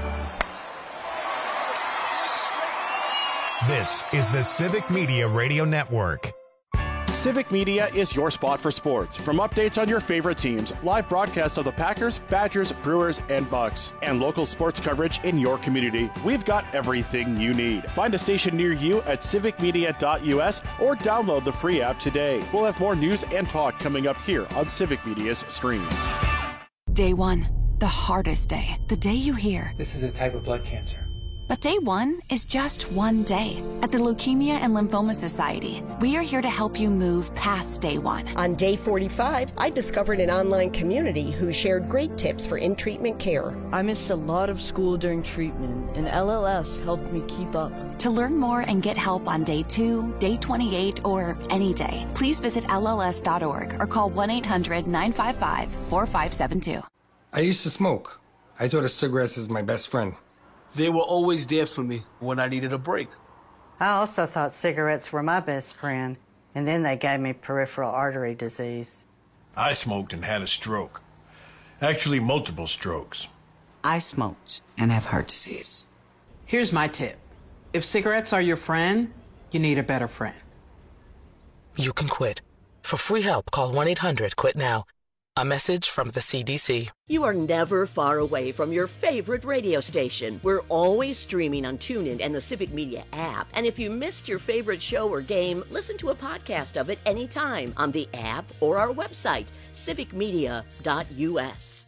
[SPEAKER 2] This is the Civic Media Radio Network.
[SPEAKER 1] Civic Media is your spot for sports. From updates on your favorite teams, live broadcasts of the Packers, Badgers, Brewers, and Bucks, and local sports coverage in your community, we've got everything you need. Find a station near you at civicmedia.us or download the free app today. We'll have more news and talk coming up here on Civic Media's stream.
[SPEAKER 10] Day 1, the hardest day. The day you hear,
[SPEAKER 25] "This is a type of blood cancer."
[SPEAKER 10] But day 1 is just one day. At the Leukemia and Lymphoma Society, we are here to help you move past day 1.
[SPEAKER 11] On day 45, I discovered an online community who shared great tips for in-treatment care.
[SPEAKER 12] I missed a lot of school during treatment, and LLS helped me keep up.
[SPEAKER 10] To learn more and get help on day 2, day 28, or any day, please visit LLS.org or call 1-800-955-4572.
[SPEAKER 13] I used to smoke. I thought of cigarettes as my best friend.
[SPEAKER 14] They were always there for me when I needed a break.
[SPEAKER 15] I also thought cigarettes were my best friend, and then they gave me peripheral artery disease.
[SPEAKER 16] I smoked and had a stroke. Actually, multiple strokes.
[SPEAKER 17] I smoked and have heart disease. Here's my tip. If cigarettes are your friend, you need a better friend.
[SPEAKER 18] You can quit. For free help, call 1-800-QUIT-NOW. A message from the CDC.
[SPEAKER 3] You are never far away from your favorite radio station. We're always streaming on TuneIn and the Civic Media app. And if you missed your favorite show or game, listen to a podcast of it anytime on the app or our website, civicmedia.us.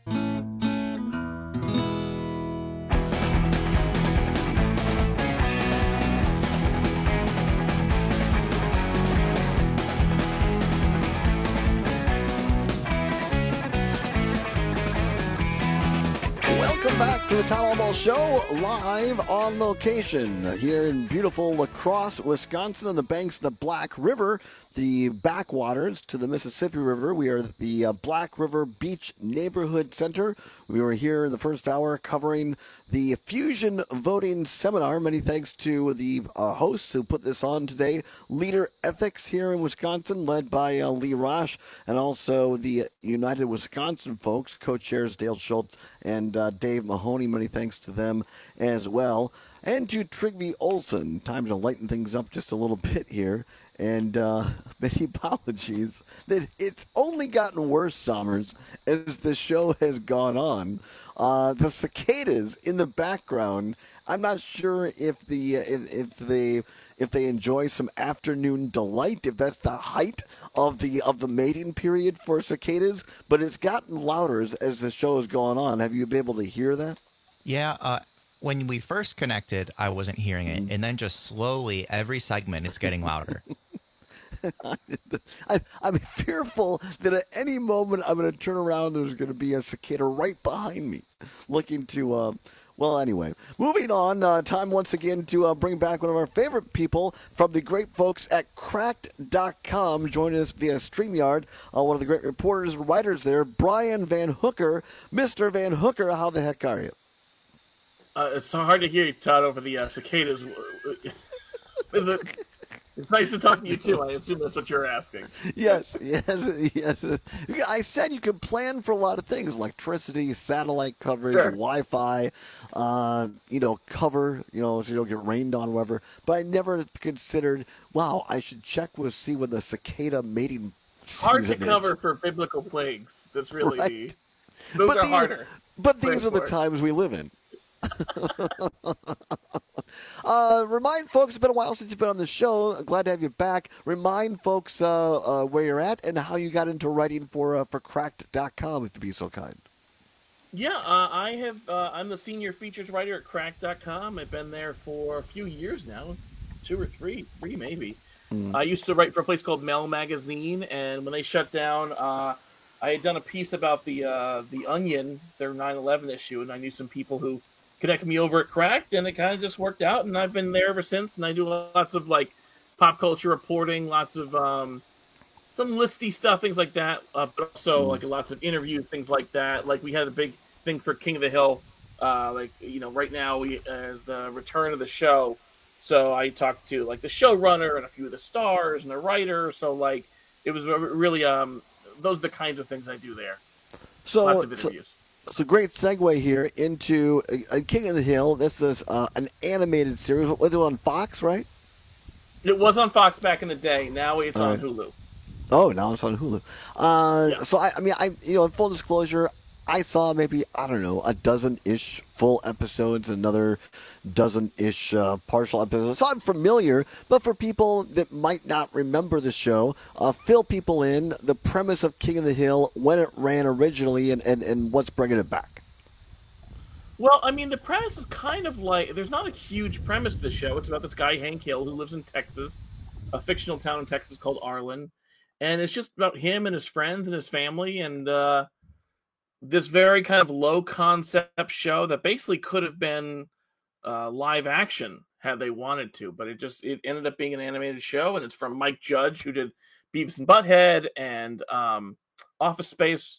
[SPEAKER 20] Welcome back to the Town Hall Ball Show, live on location here in beautiful La Crosse, Wisconsin, on the banks of the Black River, the backwaters to the Mississippi River. We are at the Black River Beach Neighborhood Center. We were here in the first hour covering the Fusion Voting Seminar. Many thanks to the hosts who put this on today. Leader Ethics here in Wisconsin, led by Lee Rosh, and also the United Wisconsin folks, co-chairs Dale Schultz and Dave Mahoney. Many thanks to them as well. And to Trygve Olsen. Time to lighten things up just a little bit here. And many apologies that it's only gotten worse, Sommers, as the show has gone on. The cicadas in the background. I'm not sure if they enjoy some afternoon delight, if that's the height of the mating period for cicadas. But it's gotten louder as the show has gone on. Have you been able to hear that?
[SPEAKER 21] Yeah. When we first connected, I wasn't hearing it, and then just slowly, every segment, it's getting louder.
[SPEAKER 20] I'm fearful that at any moment I'm going to turn around, there's going to be a cicada right behind me looking to, well, anyway. Moving on, time once again to bring back one of our favorite people from the great folks at Cracked.com, joining us via StreamYard, one of the great reporters and writers there, Brian Van Hooker. Mr. Van Hooker, how the heck are you?
[SPEAKER 6] It's so hard to hear you, Todd, over the cicadas. It's nice to talk to you, too. I assume that's what you're asking.
[SPEAKER 20] Yes. I said you can plan for a lot of things, electricity, satellite coverage,
[SPEAKER 6] sure.
[SPEAKER 20] Wi-Fi, cover, so you don't get rained on or whatever. But I never considered, wow, I should see when the cicada mating season
[SPEAKER 6] hard to
[SPEAKER 20] is.
[SPEAKER 6] cover for biblical plagues. That's really
[SPEAKER 20] right.
[SPEAKER 6] Those are harder.
[SPEAKER 20] But these are the times we live in. Remind folks, it's been a while since you've been on the show. Glad to have you back. Remind folks where you're at and how you got into writing for Cracked.com, if you'd be so kind.
[SPEAKER 6] Yeah, I'm the senior features writer at Cracked.com. I've been there for a few years now, 2 or 3 maybe. I used to write for a place called Mel Magazine, and when they shut down, I had done a piece about the Onion, their 9/11 issue, and I knew some people who connected me over at Cracked, and it kind of just worked out, and I've been there ever since, and I do lots of pop culture reporting, lots of some listy stuff, things like that, but also lots of interviews, things like that. We had a big thing for King of the Hill, right now as the return of the show, so I talked to the showrunner and a few of the stars and the writer, so it was really those are the kinds of things I do there.
[SPEAKER 20] So
[SPEAKER 6] lots of interviews.
[SPEAKER 20] It's a great segue here into King of the Hill. This is an animated series. Was it on Fox, right?
[SPEAKER 6] It was on Fox back in the day. Now it's on Hulu.
[SPEAKER 20] Oh, now it's on Hulu.
[SPEAKER 6] Yeah.
[SPEAKER 20] So I mean, in full disclosure, I saw maybe, a dozen-ish full episodes, another dozen-ish partial episodes. So I'm familiar, but for people that might not remember the show, fill people in, the premise of King of the Hill, when it ran originally, and what's bringing it back.
[SPEAKER 6] Well, I mean, the premise is kind of there's not a huge premise to the show. It's about this guy, Hank Hill, who lives in Texas, a fictional town in Texas called Arlen. And it's just about him and his friends and his family, and this very kind of low concept show that basically could have been live action had they wanted to, but it ended up being an animated show, and it's from Mike Judge, who did Beavis and Butthead and Office Space.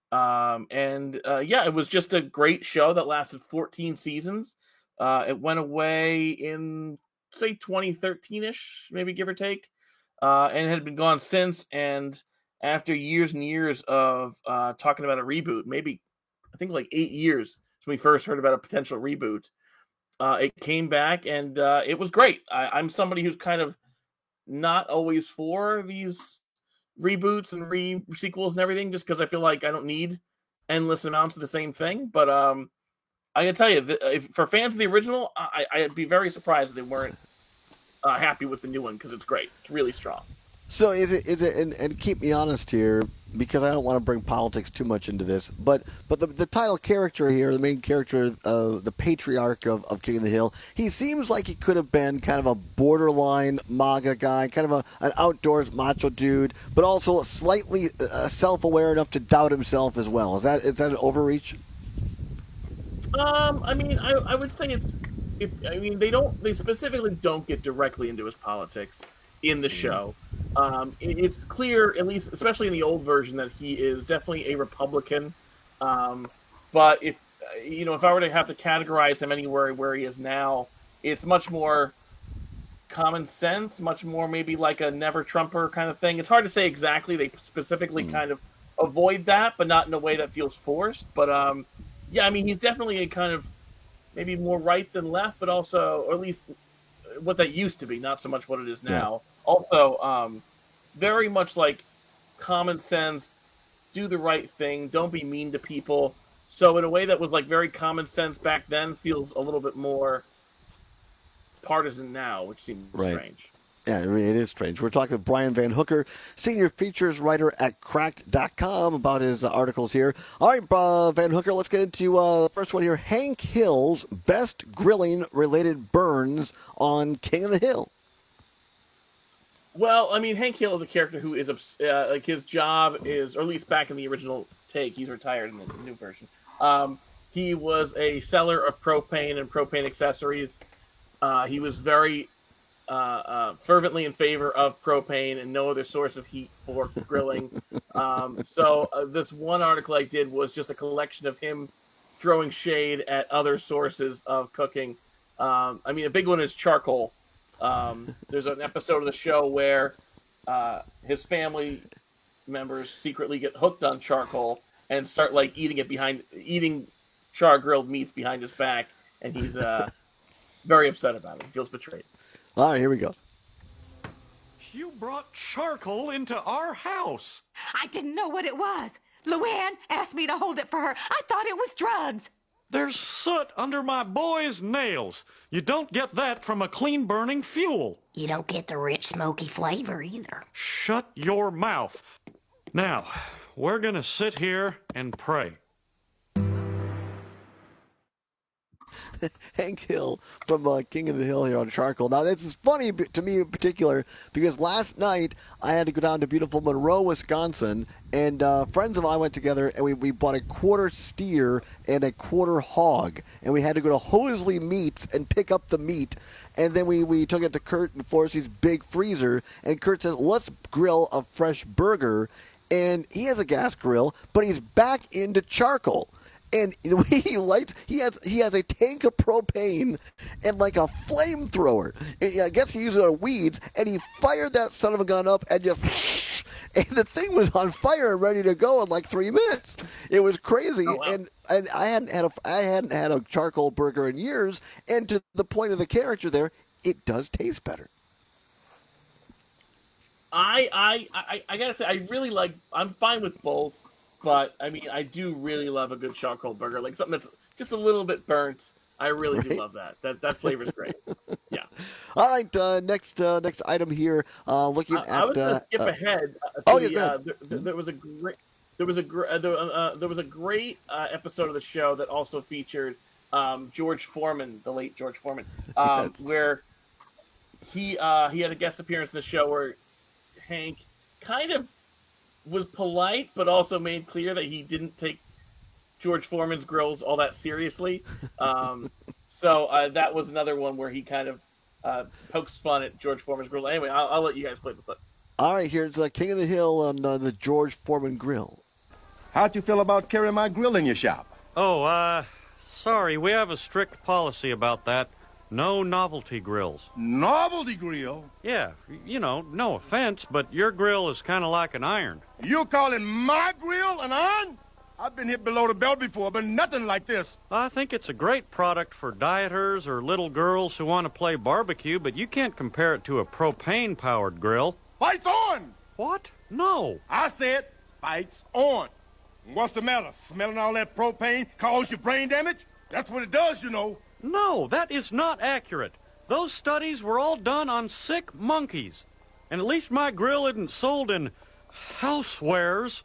[SPEAKER 6] It was just a great show that lasted 14 seasons. It went away in, say, 2013-ish, maybe give or take, and had been gone since. And after years and years of talking about a reboot, maybe I think like 8 years when we first heard about a potential reboot, it came back and it was great. I'm somebody who's kind of not always for these reboots and sequels and everything, just because I feel like I don't need endless amounts of the same thing. But I can tell you, if for fans of the original, I'd be very surprised if they weren't happy with the new one, because it's great. It's really strong.
[SPEAKER 20] So is it and keep me honest here, because I don't want to bring politics too much into this, but the title character here, the main character, the patriarch of King of the Hill, he seems like he could have been kind of a borderline MAGA guy, kind of an outdoors macho dude, but also slightly self-aware enough to doubt himself as well. Is that an overreach?
[SPEAKER 6] I mean, I would say they specifically don't get directly into his politics in the show. It's clear, at least, especially in the old version, that he is definitely a Republican. But if I were to have to categorize him anywhere where he is now, it's much more common sense, much more maybe like a never Trumper kind of thing. It's hard to say exactly. They specifically kind of avoid that, but not in a way that feels forced. But yeah, I mean, he's definitely a kind of maybe more right than left, but also, or at least what that used to be, not so much what it is now. Yeah. Also, very much like common sense, do the right thing, don't be mean to people. So in a way that was like very common sense back then, feels a little bit more partisan now, which seems strange.
[SPEAKER 20] Yeah, I mean, it is strange. We're talking with Brian Van Hooker, senior features writer at Cracked.com, about his articles here. All right, Van Hooker, let's get into the first one here. Hank Hill's best grilling-related burns on King of the Hill.
[SPEAKER 6] Well, I mean, Hank Hill is a character who is, like, his job is, or at least back in the original take, he's retired in the new version. He was a seller of propane and propane accessories. He was very fervently in favor of propane and no other source of heat for grilling. So this one article I did was just a collection of him throwing shade at other sources of cooking. I mean, a big one is charcoal. There's an episode of the show where his family members secretly get hooked on charcoal and start like eating char-grilled meats behind his back, and he's very upset about it. He feels betrayed.
[SPEAKER 20] All right, here we go.
[SPEAKER 5] You brought charcoal into our house.
[SPEAKER 19] I didn't know what it was. Luann asked me to hold it for her. I thought it was drugs.
[SPEAKER 5] There's soot under my boy's nails. You don't get that from a clean-burning fuel.
[SPEAKER 19] You don't get the rich, smoky flavor either.
[SPEAKER 5] Shut your mouth. Now, we're going to sit here and pray.
[SPEAKER 20] Hank Hill from King of the Hill here on charcoal. Now, this is funny to me in particular because last night I had to go down to beautiful Monroe, Wisconsin, and friends of mine went together and we bought a quarter steer and a quarter hog, and we had to go to Hosley Meats and pick up the meat, and then we took it to Kurt and Forrest's big freezer, and Kurt said, let's grill a fresh burger, and he has a gas grill, but he's back into charcoal. And the way he lights, he has a tank of propane and like a flamethrower. I guess he used it on weeds, and he fired that son of a gun up and just, and the thing was on fire and ready to go in like 3 minutes. It was crazy, oh, wow. And I hadn't had a charcoal burger in years. And to the point of the character there, it does taste better.
[SPEAKER 6] I gotta say, I really like. I'm fine with both. But, I mean, I do really love a good charcoal burger. Like something that's just a little bit burnt. I really do love that. That flavor's great. Yeah.
[SPEAKER 20] All right, next item here. Looking at.
[SPEAKER 6] I was going to skip ahead. There was a great episode of the show that also featured George Foreman, the late George Foreman, where he had a guest appearance in the show where Hank kind of was polite, but also made clear that he didn't take George Foreman's grills all that seriously. So that was another one where he kind of pokes fun at George Foreman's grill. Anyway, I'll let you guys play the clip.
[SPEAKER 20] All right, here's King of the Hill on the George Foreman grill.
[SPEAKER 22] How'd you feel about carrying my grill in your shop?
[SPEAKER 5] Oh, sorry, we have a strict policy about that. No novelty grills.
[SPEAKER 22] Novelty grill?
[SPEAKER 5] Yeah, you know, no offense, but your grill is kind of like an iron.
[SPEAKER 22] You're calling my grill an iron? I've been hit below the belt before, but nothing like this.
[SPEAKER 5] I think it's a great product for dieters or little girls who want to play barbecue, but you can't compare it to a propane-powered grill.
[SPEAKER 22] Fights on!
[SPEAKER 5] What? No.
[SPEAKER 22] I said fights on. What's the matter? Smelling all that propane cause you brain damage? That's what it does, you know.
[SPEAKER 5] No, that is not accurate. Those studies were all done on sick monkeys. And at least my grill isn't sold in housewares.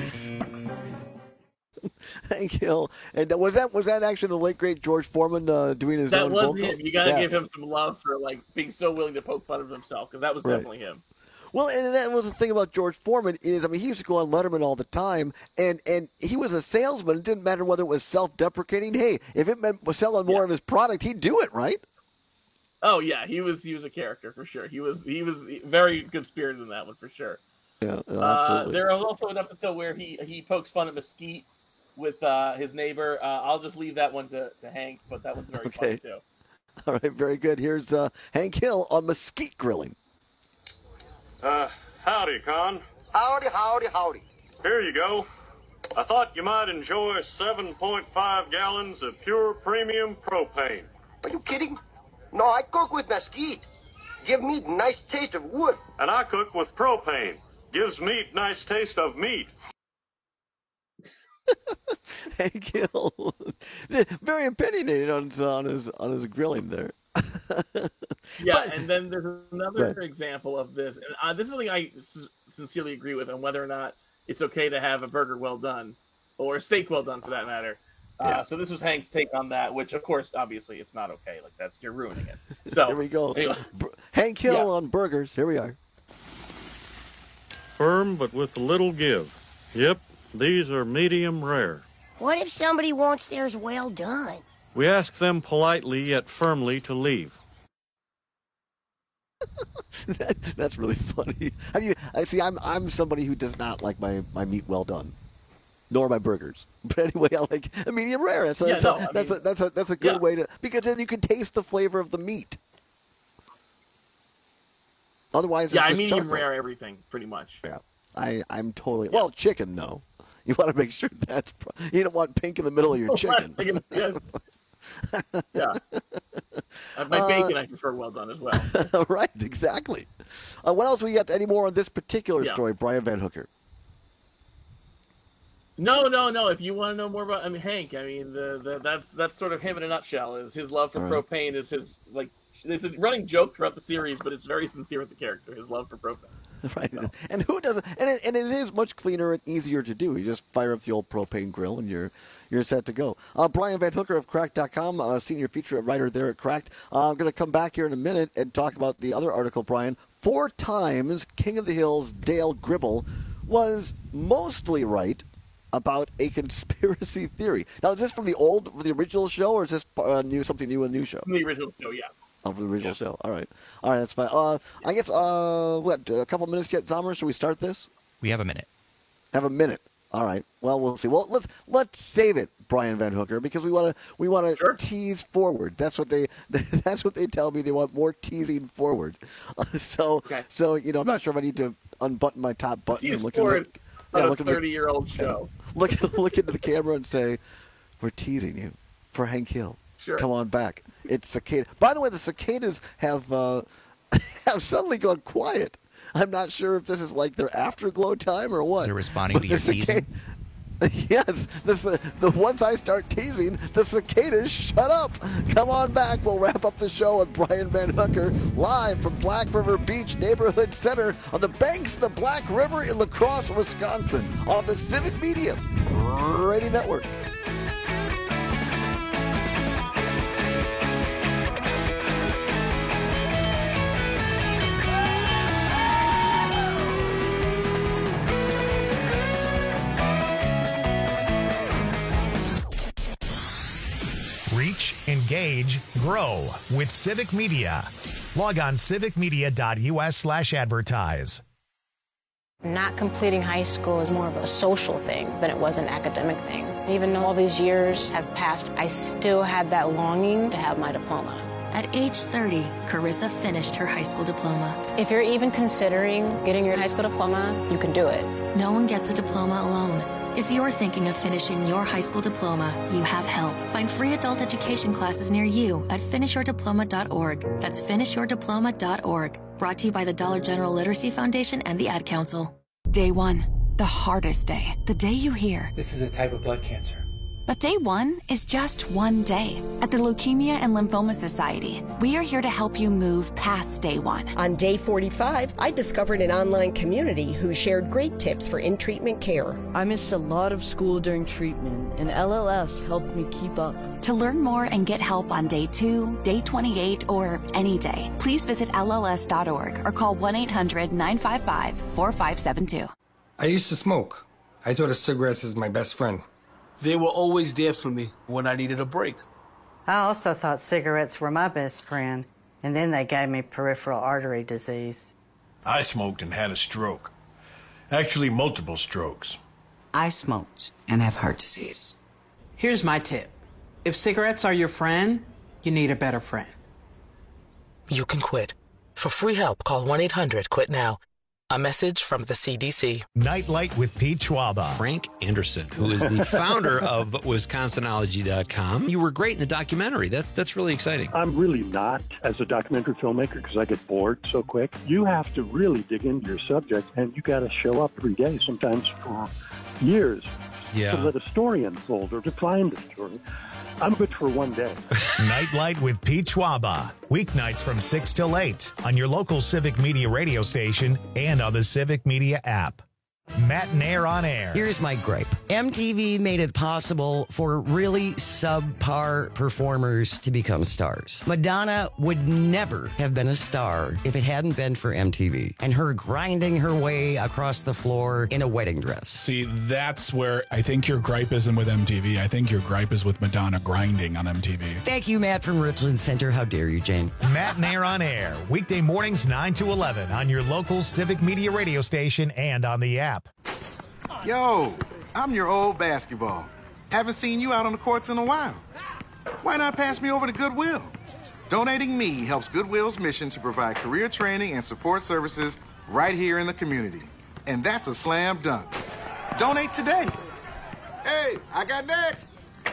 [SPEAKER 20] Hank Hill. And was that actually the late great George Foreman doing his own vocal?
[SPEAKER 6] That was him. You got to give him some love for like being so willing to poke fun of himself, because that was definitely him.
[SPEAKER 20] Well, and that was the thing about George Foreman is, I mean, he used to go on Letterman all the time, and he was a salesman. It didn't matter whether it was self-deprecating. Hey, if it meant selling more of his product, he'd do it, right?
[SPEAKER 6] Oh yeah, he was a character for sure. He was very good spirited in that one for sure.
[SPEAKER 20] Yeah, absolutely.
[SPEAKER 6] There was also an episode where he pokes fun at Mesquite with his neighbor. I'll just leave that one to Hank, but that one's very funny too.
[SPEAKER 20] All right, very good. Here's Hank Hill on mesquite grilling.
[SPEAKER 5] Howdy, Con.
[SPEAKER 4] Howdy, howdy, howdy.
[SPEAKER 5] Here you go. I thought you might enjoy 7.5 gallons of pure premium propane.
[SPEAKER 4] Are you kidding? No, I cook with mesquite. Give meat a nice taste of wood.
[SPEAKER 5] And I cook with propane. Gives meat nice taste of meat.
[SPEAKER 20] Hank Hill, very opinionated on his grilling there.
[SPEAKER 6] Yeah, and then there's another example of this, and this is something I sincerely agree with on whether or not it's okay to have a burger well done, or a steak well done for that matter. So this was Hank's take on that, which of course, obviously, it's not okay. Like you're ruining it. So
[SPEAKER 20] here we go.
[SPEAKER 6] Anyway.
[SPEAKER 20] Hank Hill on burgers. Here we are.
[SPEAKER 5] Firm, but with a little give. Yep, these are medium rare.
[SPEAKER 4] What if somebody wants theirs well done?
[SPEAKER 5] We ask them politely yet firmly to leave.
[SPEAKER 20] That's really funny. I'm somebody who does not like my meat well done, nor my burgers. But anyway, I like a medium rare. That's a good way to, because then you can taste the flavor of the meat. Otherwise, it's just
[SPEAKER 6] medium
[SPEAKER 20] charcoal.
[SPEAKER 6] rare everything pretty much.
[SPEAKER 20] Yeah, I'm totally well. Chicken, no. You want to make sure you don't want pink in the middle of your chicken.
[SPEAKER 6] Yeah. My bacon I prefer well done as well.
[SPEAKER 20] Right, exactly. What else we got? Any more on this particular story, Brian Van Hooker?
[SPEAKER 6] No. If you want to know more about, Hank. That's sort of him in a nutshell. Is his love for propane is his it's a running joke throughout the series, but it's very sincere with the character. His love for propane.
[SPEAKER 20] Right, and who doesn't? And it is much cleaner and easier to do. You just fire up the old propane grill, and you're set to go. Brian Van Hooker of Cracked.com, senior feature writer there at Cracked. I'm going to come back here in a minute and talk about the other article, Brian. 4 times King of the Hills Dale Gribble was mostly right about a conspiracy theory. Now, is this from the original show, or is this something new, a new show?
[SPEAKER 6] From the original show, yeah.
[SPEAKER 20] Oh, from the original show. All right, that's fine. I guess a couple minutes yet, Zomer? Should we start this?
[SPEAKER 21] We have a minute.
[SPEAKER 20] Have a minute. All right. Well, we'll see. Well, let's save it, Brian Van Hooker, because we want to tease forward. That's what they tell me. They want more teasing forward. So I'm not sure if I need to unbutton my top button and look
[SPEAKER 6] forward at a 30-year-old show.
[SPEAKER 20] Look into the camera and say, "We're teasing you for Hank Hill.
[SPEAKER 6] Sure.
[SPEAKER 20] Come on back." It's cicada. By the way, the cicadas have suddenly gone quiet. I'm not sure if this is like their afterglow time or what.
[SPEAKER 21] They're responding to your teasing.
[SPEAKER 20] Yes, the once I start teasing, the cicadas shut up. Come on back. We'll wrap up the show with Brian Van Hooker live from Black River Beach Neighborhood Center on the banks of the Black River in La Crosse, Wisconsin, on the Civic Media Radio Network.
[SPEAKER 2] Reach, engage, grow with Civic Media. Log on civicmedia.us/advertise.
[SPEAKER 8] Not completing high school is more of a social thing than it was an academic thing. Even though all these years have passed, I still had that longing to have my diploma.
[SPEAKER 10] At age 30, Carissa finished her high school diploma.
[SPEAKER 8] If you're even considering getting your high school diploma, you can do it.
[SPEAKER 10] No one gets a diploma alone. If you're thinking of finishing your high school diploma, you have help. Find free adult education classes near you at finishyourdiploma.org. That's finishyourdiploma.org. Brought to you by the Dollar General Literacy Foundation and the Ad Council. Day 1, the hardest day. The day you hear,
[SPEAKER 7] "This is a type of blood cancer."
[SPEAKER 10] But day 1 is just one day. At the Leukemia and Lymphoma Society, we are here to help you move past day 1.
[SPEAKER 11] On day 45, I discovered an online community who shared great tips for in-treatment care.
[SPEAKER 12] I missed a lot of school during treatment, and LLS helped me keep up.
[SPEAKER 10] To learn more and get help on day 2, day 28, or any day, please visit LLS.org or call 1-800-955-4572.
[SPEAKER 13] I used to smoke. I thought cigarettes is my best friend.
[SPEAKER 14] They were always there for me when I needed a break.
[SPEAKER 15] I also thought cigarettes were my best friend, and then they gave me peripheral artery disease.
[SPEAKER 16] I smoked and had a stroke. Actually, multiple strokes.
[SPEAKER 9] I smoked and have heart disease.
[SPEAKER 17] Here's my tip. If cigarettes are your friend, you need a better friend.
[SPEAKER 18] You can quit. For free help, call 1-800-QUIT-NOW. A message from the CDC.
[SPEAKER 2] Nightlight with Pete Schwaba.
[SPEAKER 23] Frank Anderson, who is the founder of Wisconsinology.com. You were great in the documentary. That's really exciting.
[SPEAKER 24] I'm really not as a documentary filmmaker because I get bored so quick. You have to really dig into your subject, and you got to show up every day, sometimes for years, to let a story unfold or to find a story. I'm good for one day.
[SPEAKER 2] Nightlight with Pete Schwaba. Weeknights from 6 till 8 on your local Civic Media radio station and on the Civic Media app. Matt and Air on Air.
[SPEAKER 25] Here's my gripe. MTV made it possible for really subpar performers to become stars. Madonna would never have been a star if it hadn't been for MTV and her grinding her way across the floor in a wedding dress.
[SPEAKER 26] See, that's where I think your gripe isn't with MTV. I think your gripe is with Madonna grinding on MTV.
[SPEAKER 25] Thank you, Matt from Richland Center. How dare you, Jane?
[SPEAKER 2] Matt and Air on Air. Weekday mornings 9 to 11 on your local Civic Media radio station and on the app.
[SPEAKER 27] Yo, I'm your old basketball. Haven't seen you out on the courts in a while. Why not pass me over to Goodwill? Donating me helps Goodwill's mission to provide career training and support services right here in the community. And that's a slam dunk. Donate today. Hey, I got next.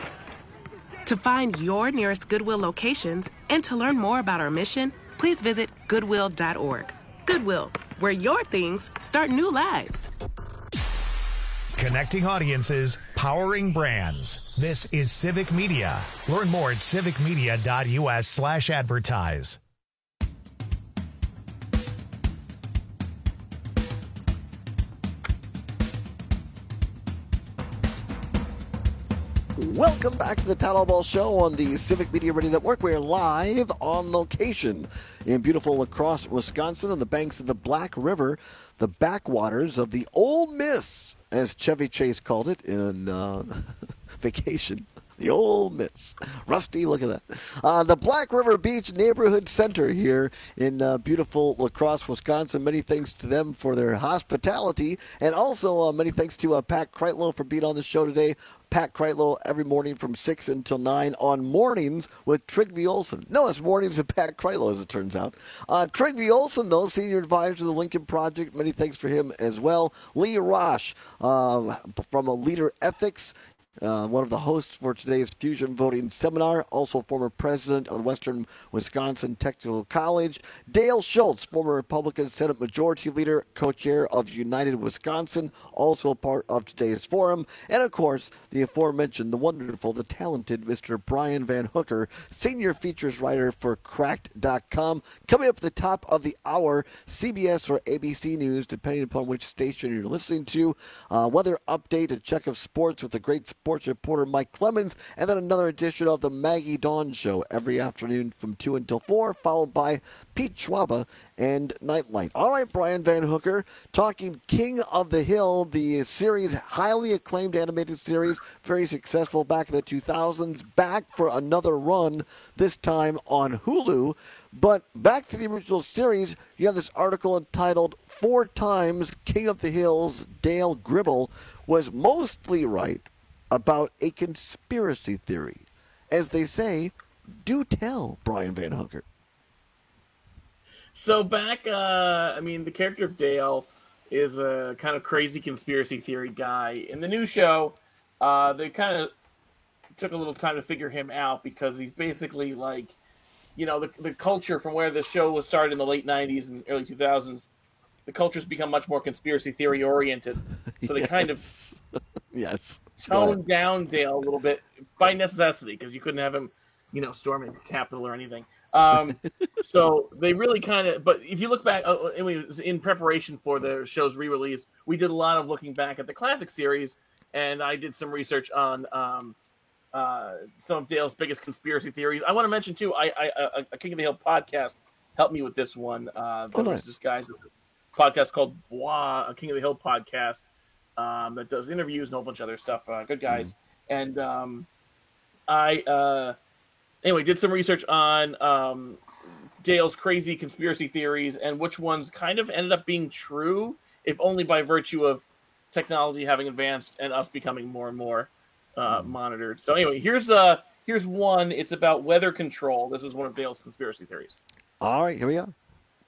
[SPEAKER 28] To find your nearest Goodwill locations and to learn more about our mission, please visit Goodwill.org. Goodwill, where your things start new lives.
[SPEAKER 2] Connecting audiences, powering brands. This is Civic Media. Learn more at civicmedia.us/advertise.
[SPEAKER 20] Welcome back to the Tattle Ball Show on the Civic Media Radio Network. We're live on location in beautiful La Crosse, Wisconsin, on the banks of the Black River, the backwaters of the Ole Miss, as Chevy Chase called it in Vacation. The Ole Miss. Rusty, look at that. The Black River Beach Neighborhood Center here in beautiful La Crosse, Wisconsin. Many thanks to them for their hospitality. And also many thanks to Pat Kreitlow for being on the show today. Pat Kreitlow every morning from 6 until 9 on Mornings with Trygve Olsen. No, it's Mornings with Pat Kreitlow, as it turns out. Trygve Olsen, though, Senior Advisor to the Lincoln Project. Many thanks for him as well. Lee Rosh from Leader Ethics. One of the hosts for today's Fusion Voting Seminar, also former president of Western Wisconsin Technical College. Dale Schultz, former Republican Senate Majority Leader, co-chair of United Wisconsin, also part of today's forum. And, of course, the aforementioned, the wonderful, the talented Mr. Brian Van Hooker, senior features writer for Cracked.com. Coming up at the top of the hour, CBS or ABC News, depending upon which station you're listening to. Weather update, a check of sports with the great sports reporter Mike Clemens, and then another edition of the Maggie Dawn Show every afternoon from 2 until 4, followed by Pete Schwaba and Nightlight. All right, Brian Van Hooker, talking King of the Hill, the series, highly acclaimed animated series, very successful back in the 2000s, back for another run, this time on Hulu. But back to the original series, you have this article entitled 4 Times King of the Hill's Dale Gribble was mostly right about a conspiracy theory. As they say, Do tell, Brian Van Hooker.
[SPEAKER 1] So back, the character of Dale is a kind of crazy conspiracy theory guy. In the new show, they kind of took a little time to figure him out because he's basically like, the culture from where the show was started in the late 90s and early 2000s, the culture's become much more conspiracy theory oriented. So they kind of toned down Dale a little bit by necessity because you couldn't have him, storming the Capitol or anything. So they really kind of, but if you look back, in preparation for the show's re-release, we did a lot of looking back at the classic series, and I did some research on some of Dale's biggest conspiracy theories. I want to mention too, a King of the Hill podcast helped me with this one. There's this guy's podcast called Bois, a King of the Hill podcast that does interviews and a whole bunch of other stuff. Good guys, and I did some research on Dale's crazy conspiracy theories and which ones kind of ended up being true, if only by virtue of technology having advanced and us becoming more and more monitored. So anyway, here's one. It's about weather control. This is one of Dale's conspiracy theories.
[SPEAKER 20] All right, here we go.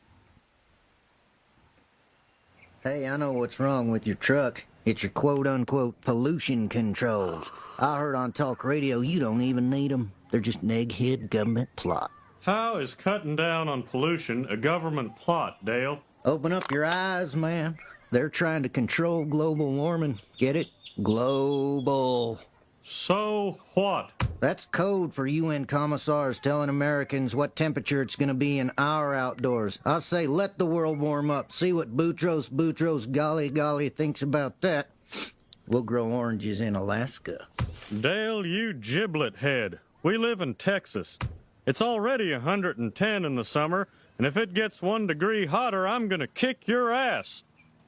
[SPEAKER 3] Hey, I know what's wrong with your truck. It's your quote-unquote pollution controls. I heard on talk radio you don't even need them. They're just an egghead government plot.
[SPEAKER 4] How is cutting down on pollution a government plot, Dale?
[SPEAKER 3] Open up your eyes, man. They're trying to control global warming. Get it? Global.
[SPEAKER 4] So what?
[SPEAKER 3] That's code for UN commissars telling Americans what temperature it's going to be in our outdoors. I say let the world warm up. See what Boutros golly thinks about that. We'll grow oranges in Alaska.
[SPEAKER 4] Dale, you giblet head. We live in Texas. It's already 110 in the summer, and if it gets 1 degree hotter, I'm going to kick your ass.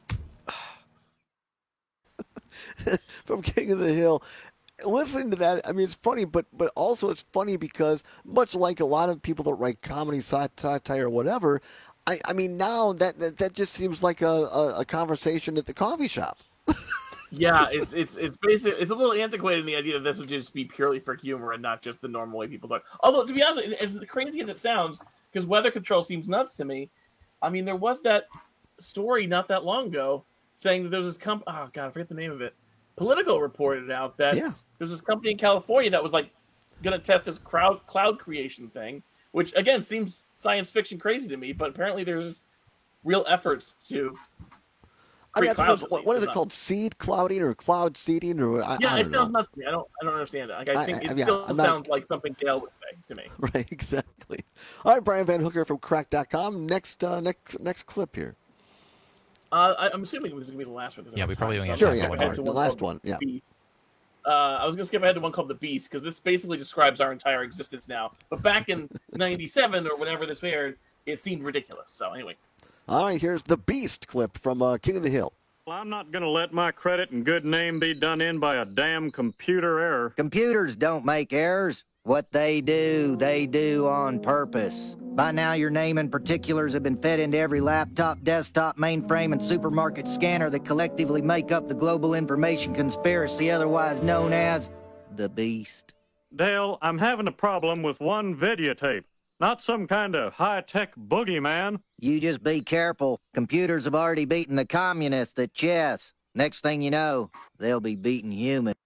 [SPEAKER 20] From King of the Hill. Listening to that, I mean, it's funny, but also it's funny because much like a lot of people that write comedy, satire, or whatever, I mean, now that just seems like a conversation at the coffee shop.
[SPEAKER 1] Yeah, it's basically, it's a little antiquated in the idea that this would just be purely for humor and not just the normal way people talk. Although, to be honest, as crazy as it sounds, because weather control seems nuts to me, I mean, there was that story not that long ago saying that there was this company, oh God, I forget the name of it. Politico reported out that there's this company in California that was like going to test this cloud creation thing, which again seems science fiction crazy to me, but apparently there's real efforts to create clouds.
[SPEAKER 20] What is it called? Seed clouding or cloud seeding? Or I
[SPEAKER 1] it sounds nuts to me. I don't understand it. Like, I think it still sounds like something Dale would say to me.
[SPEAKER 20] Right, exactly. All right, Brian Van Hooker from Cracked.com. Next clip here.
[SPEAKER 1] I'm assuming this is going to be the last one.
[SPEAKER 21] Yeah, we probably only have
[SPEAKER 20] the last one. Yeah.
[SPEAKER 1] Beast. I was going to skip ahead to one called The Beast, because this basically describes our entire existence now. But back in 97 or whenever this aired, it seemed ridiculous. So anyway.
[SPEAKER 20] All right, here's The Beast clip from King of the Hill.
[SPEAKER 4] Well, I'm not going to let my credit and good name be done in by a damn computer error.
[SPEAKER 3] Computers don't make errors. What they do on purpose. By now, your name and particulars have been fed into every laptop, desktop, mainframe, and supermarket scanner that collectively make up the global information conspiracy, otherwise known as the Beast.
[SPEAKER 4] Dale, I'm having a problem with one videotape, not some kind of high-tech boogeyman.
[SPEAKER 3] You just be careful. Computers have already beaten the communists at chess. Next thing you know, they'll be beating humans.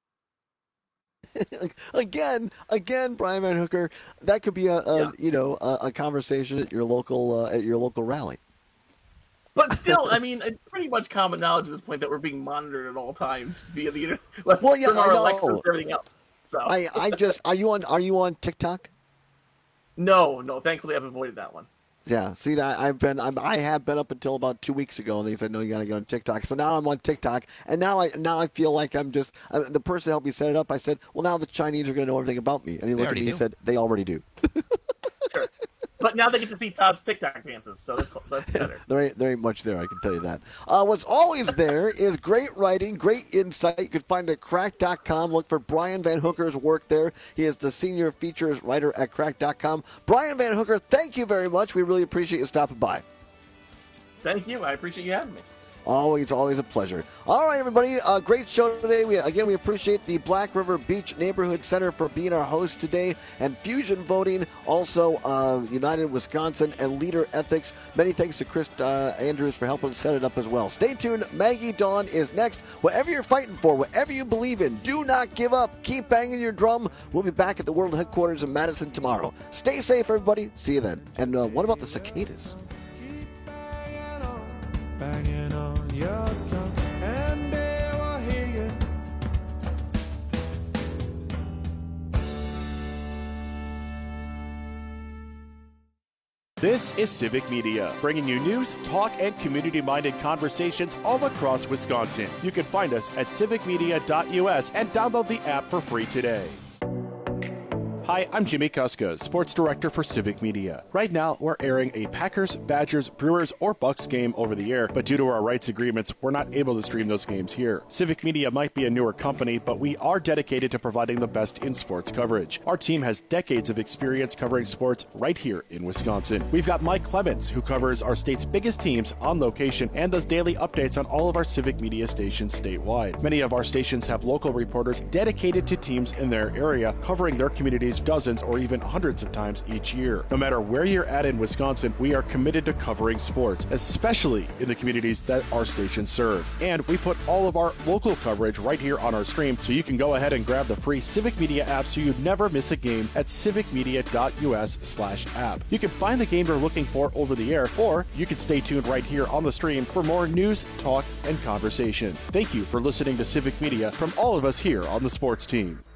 [SPEAKER 20] Again, Brian Van Hooker, that could be a conversation at your local rally.
[SPEAKER 1] But still, I mean, it's pretty much common knowledge at this point that we're being monitored at all times via the internet, from our Alexas and everything else. So
[SPEAKER 20] are you on TikTok?
[SPEAKER 1] No, thankfully I've avoided that one.
[SPEAKER 20] Yeah, see that I have been up until about 2 weeks ago, and they said no, you got to get on TikTok. So now I'm on TikTok, and now I feel like I'm just the person that helped me set it up. I said, well, now the Chinese are going to know everything about me, and he looked at me and said, they already do.
[SPEAKER 1] Sure. But now they get to see Todd's TikTok dances, so that's better.
[SPEAKER 20] There ain't much there, I can tell you that. What's always there is great writing, great insight. You can find it at Cracked.com. Look for Brian Van Hooker's work there. He is the senior features writer at Cracked.com. Brian Van Hooker, thank you very much. We really appreciate you stopping by.
[SPEAKER 1] Thank you. I appreciate you having me.
[SPEAKER 20] Always a pleasure. All right, everybody. Great show today. We appreciate the Black River Beach Neighborhood Center for being our host today, and Fusion Voting, also United Wisconsin and Leader Ethics. Many thanks to Chris Andrews for helping set it up as well. Stay tuned. Maggie Dawn is next. Whatever you're fighting for, whatever you believe in, do not give up. Keep banging your drum. We'll be back at the World Headquarters in Madison tomorrow. Stay safe, everybody. See you then. And what about the cicadas?
[SPEAKER 5] Banging on your drum, and they will hear you.
[SPEAKER 6] This is Civic Media, bringing you news, talk, and community-minded conversations all across Wisconsin. You can find us at civicmedia.us and download the app for free today. Hi, I'm Jimmy Kuska, Sports Director for Civic Media. Right now, we're airing a Packers, Badgers, Brewers, or Bucks game over the air, but due to our rights agreements, we're not able to stream those games here. Civic Media might be a newer company, but we are dedicated to providing the best in sports coverage. Our team has decades of experience covering sports right here in Wisconsin. We've got Mike Clemens, who covers our state's biggest teams on location and does daily updates on all of our Civic Media stations statewide. Many of our stations have local reporters dedicated to teams in their area, covering their communities dozens or even hundreds of times each year. No matter where you're at in Wisconsin, we are committed to covering sports, especially in the communities that our stations serve. And we put all of our local coverage right here on our stream, so you can go ahead and grab the free Civic Media app so you never miss a game at civicmedia.us/app. You can find the game you're looking for over the air, or you can stay tuned right here on the stream for more news, talk, and conversation. Thank you for listening to Civic Media from all of us here on the sports team.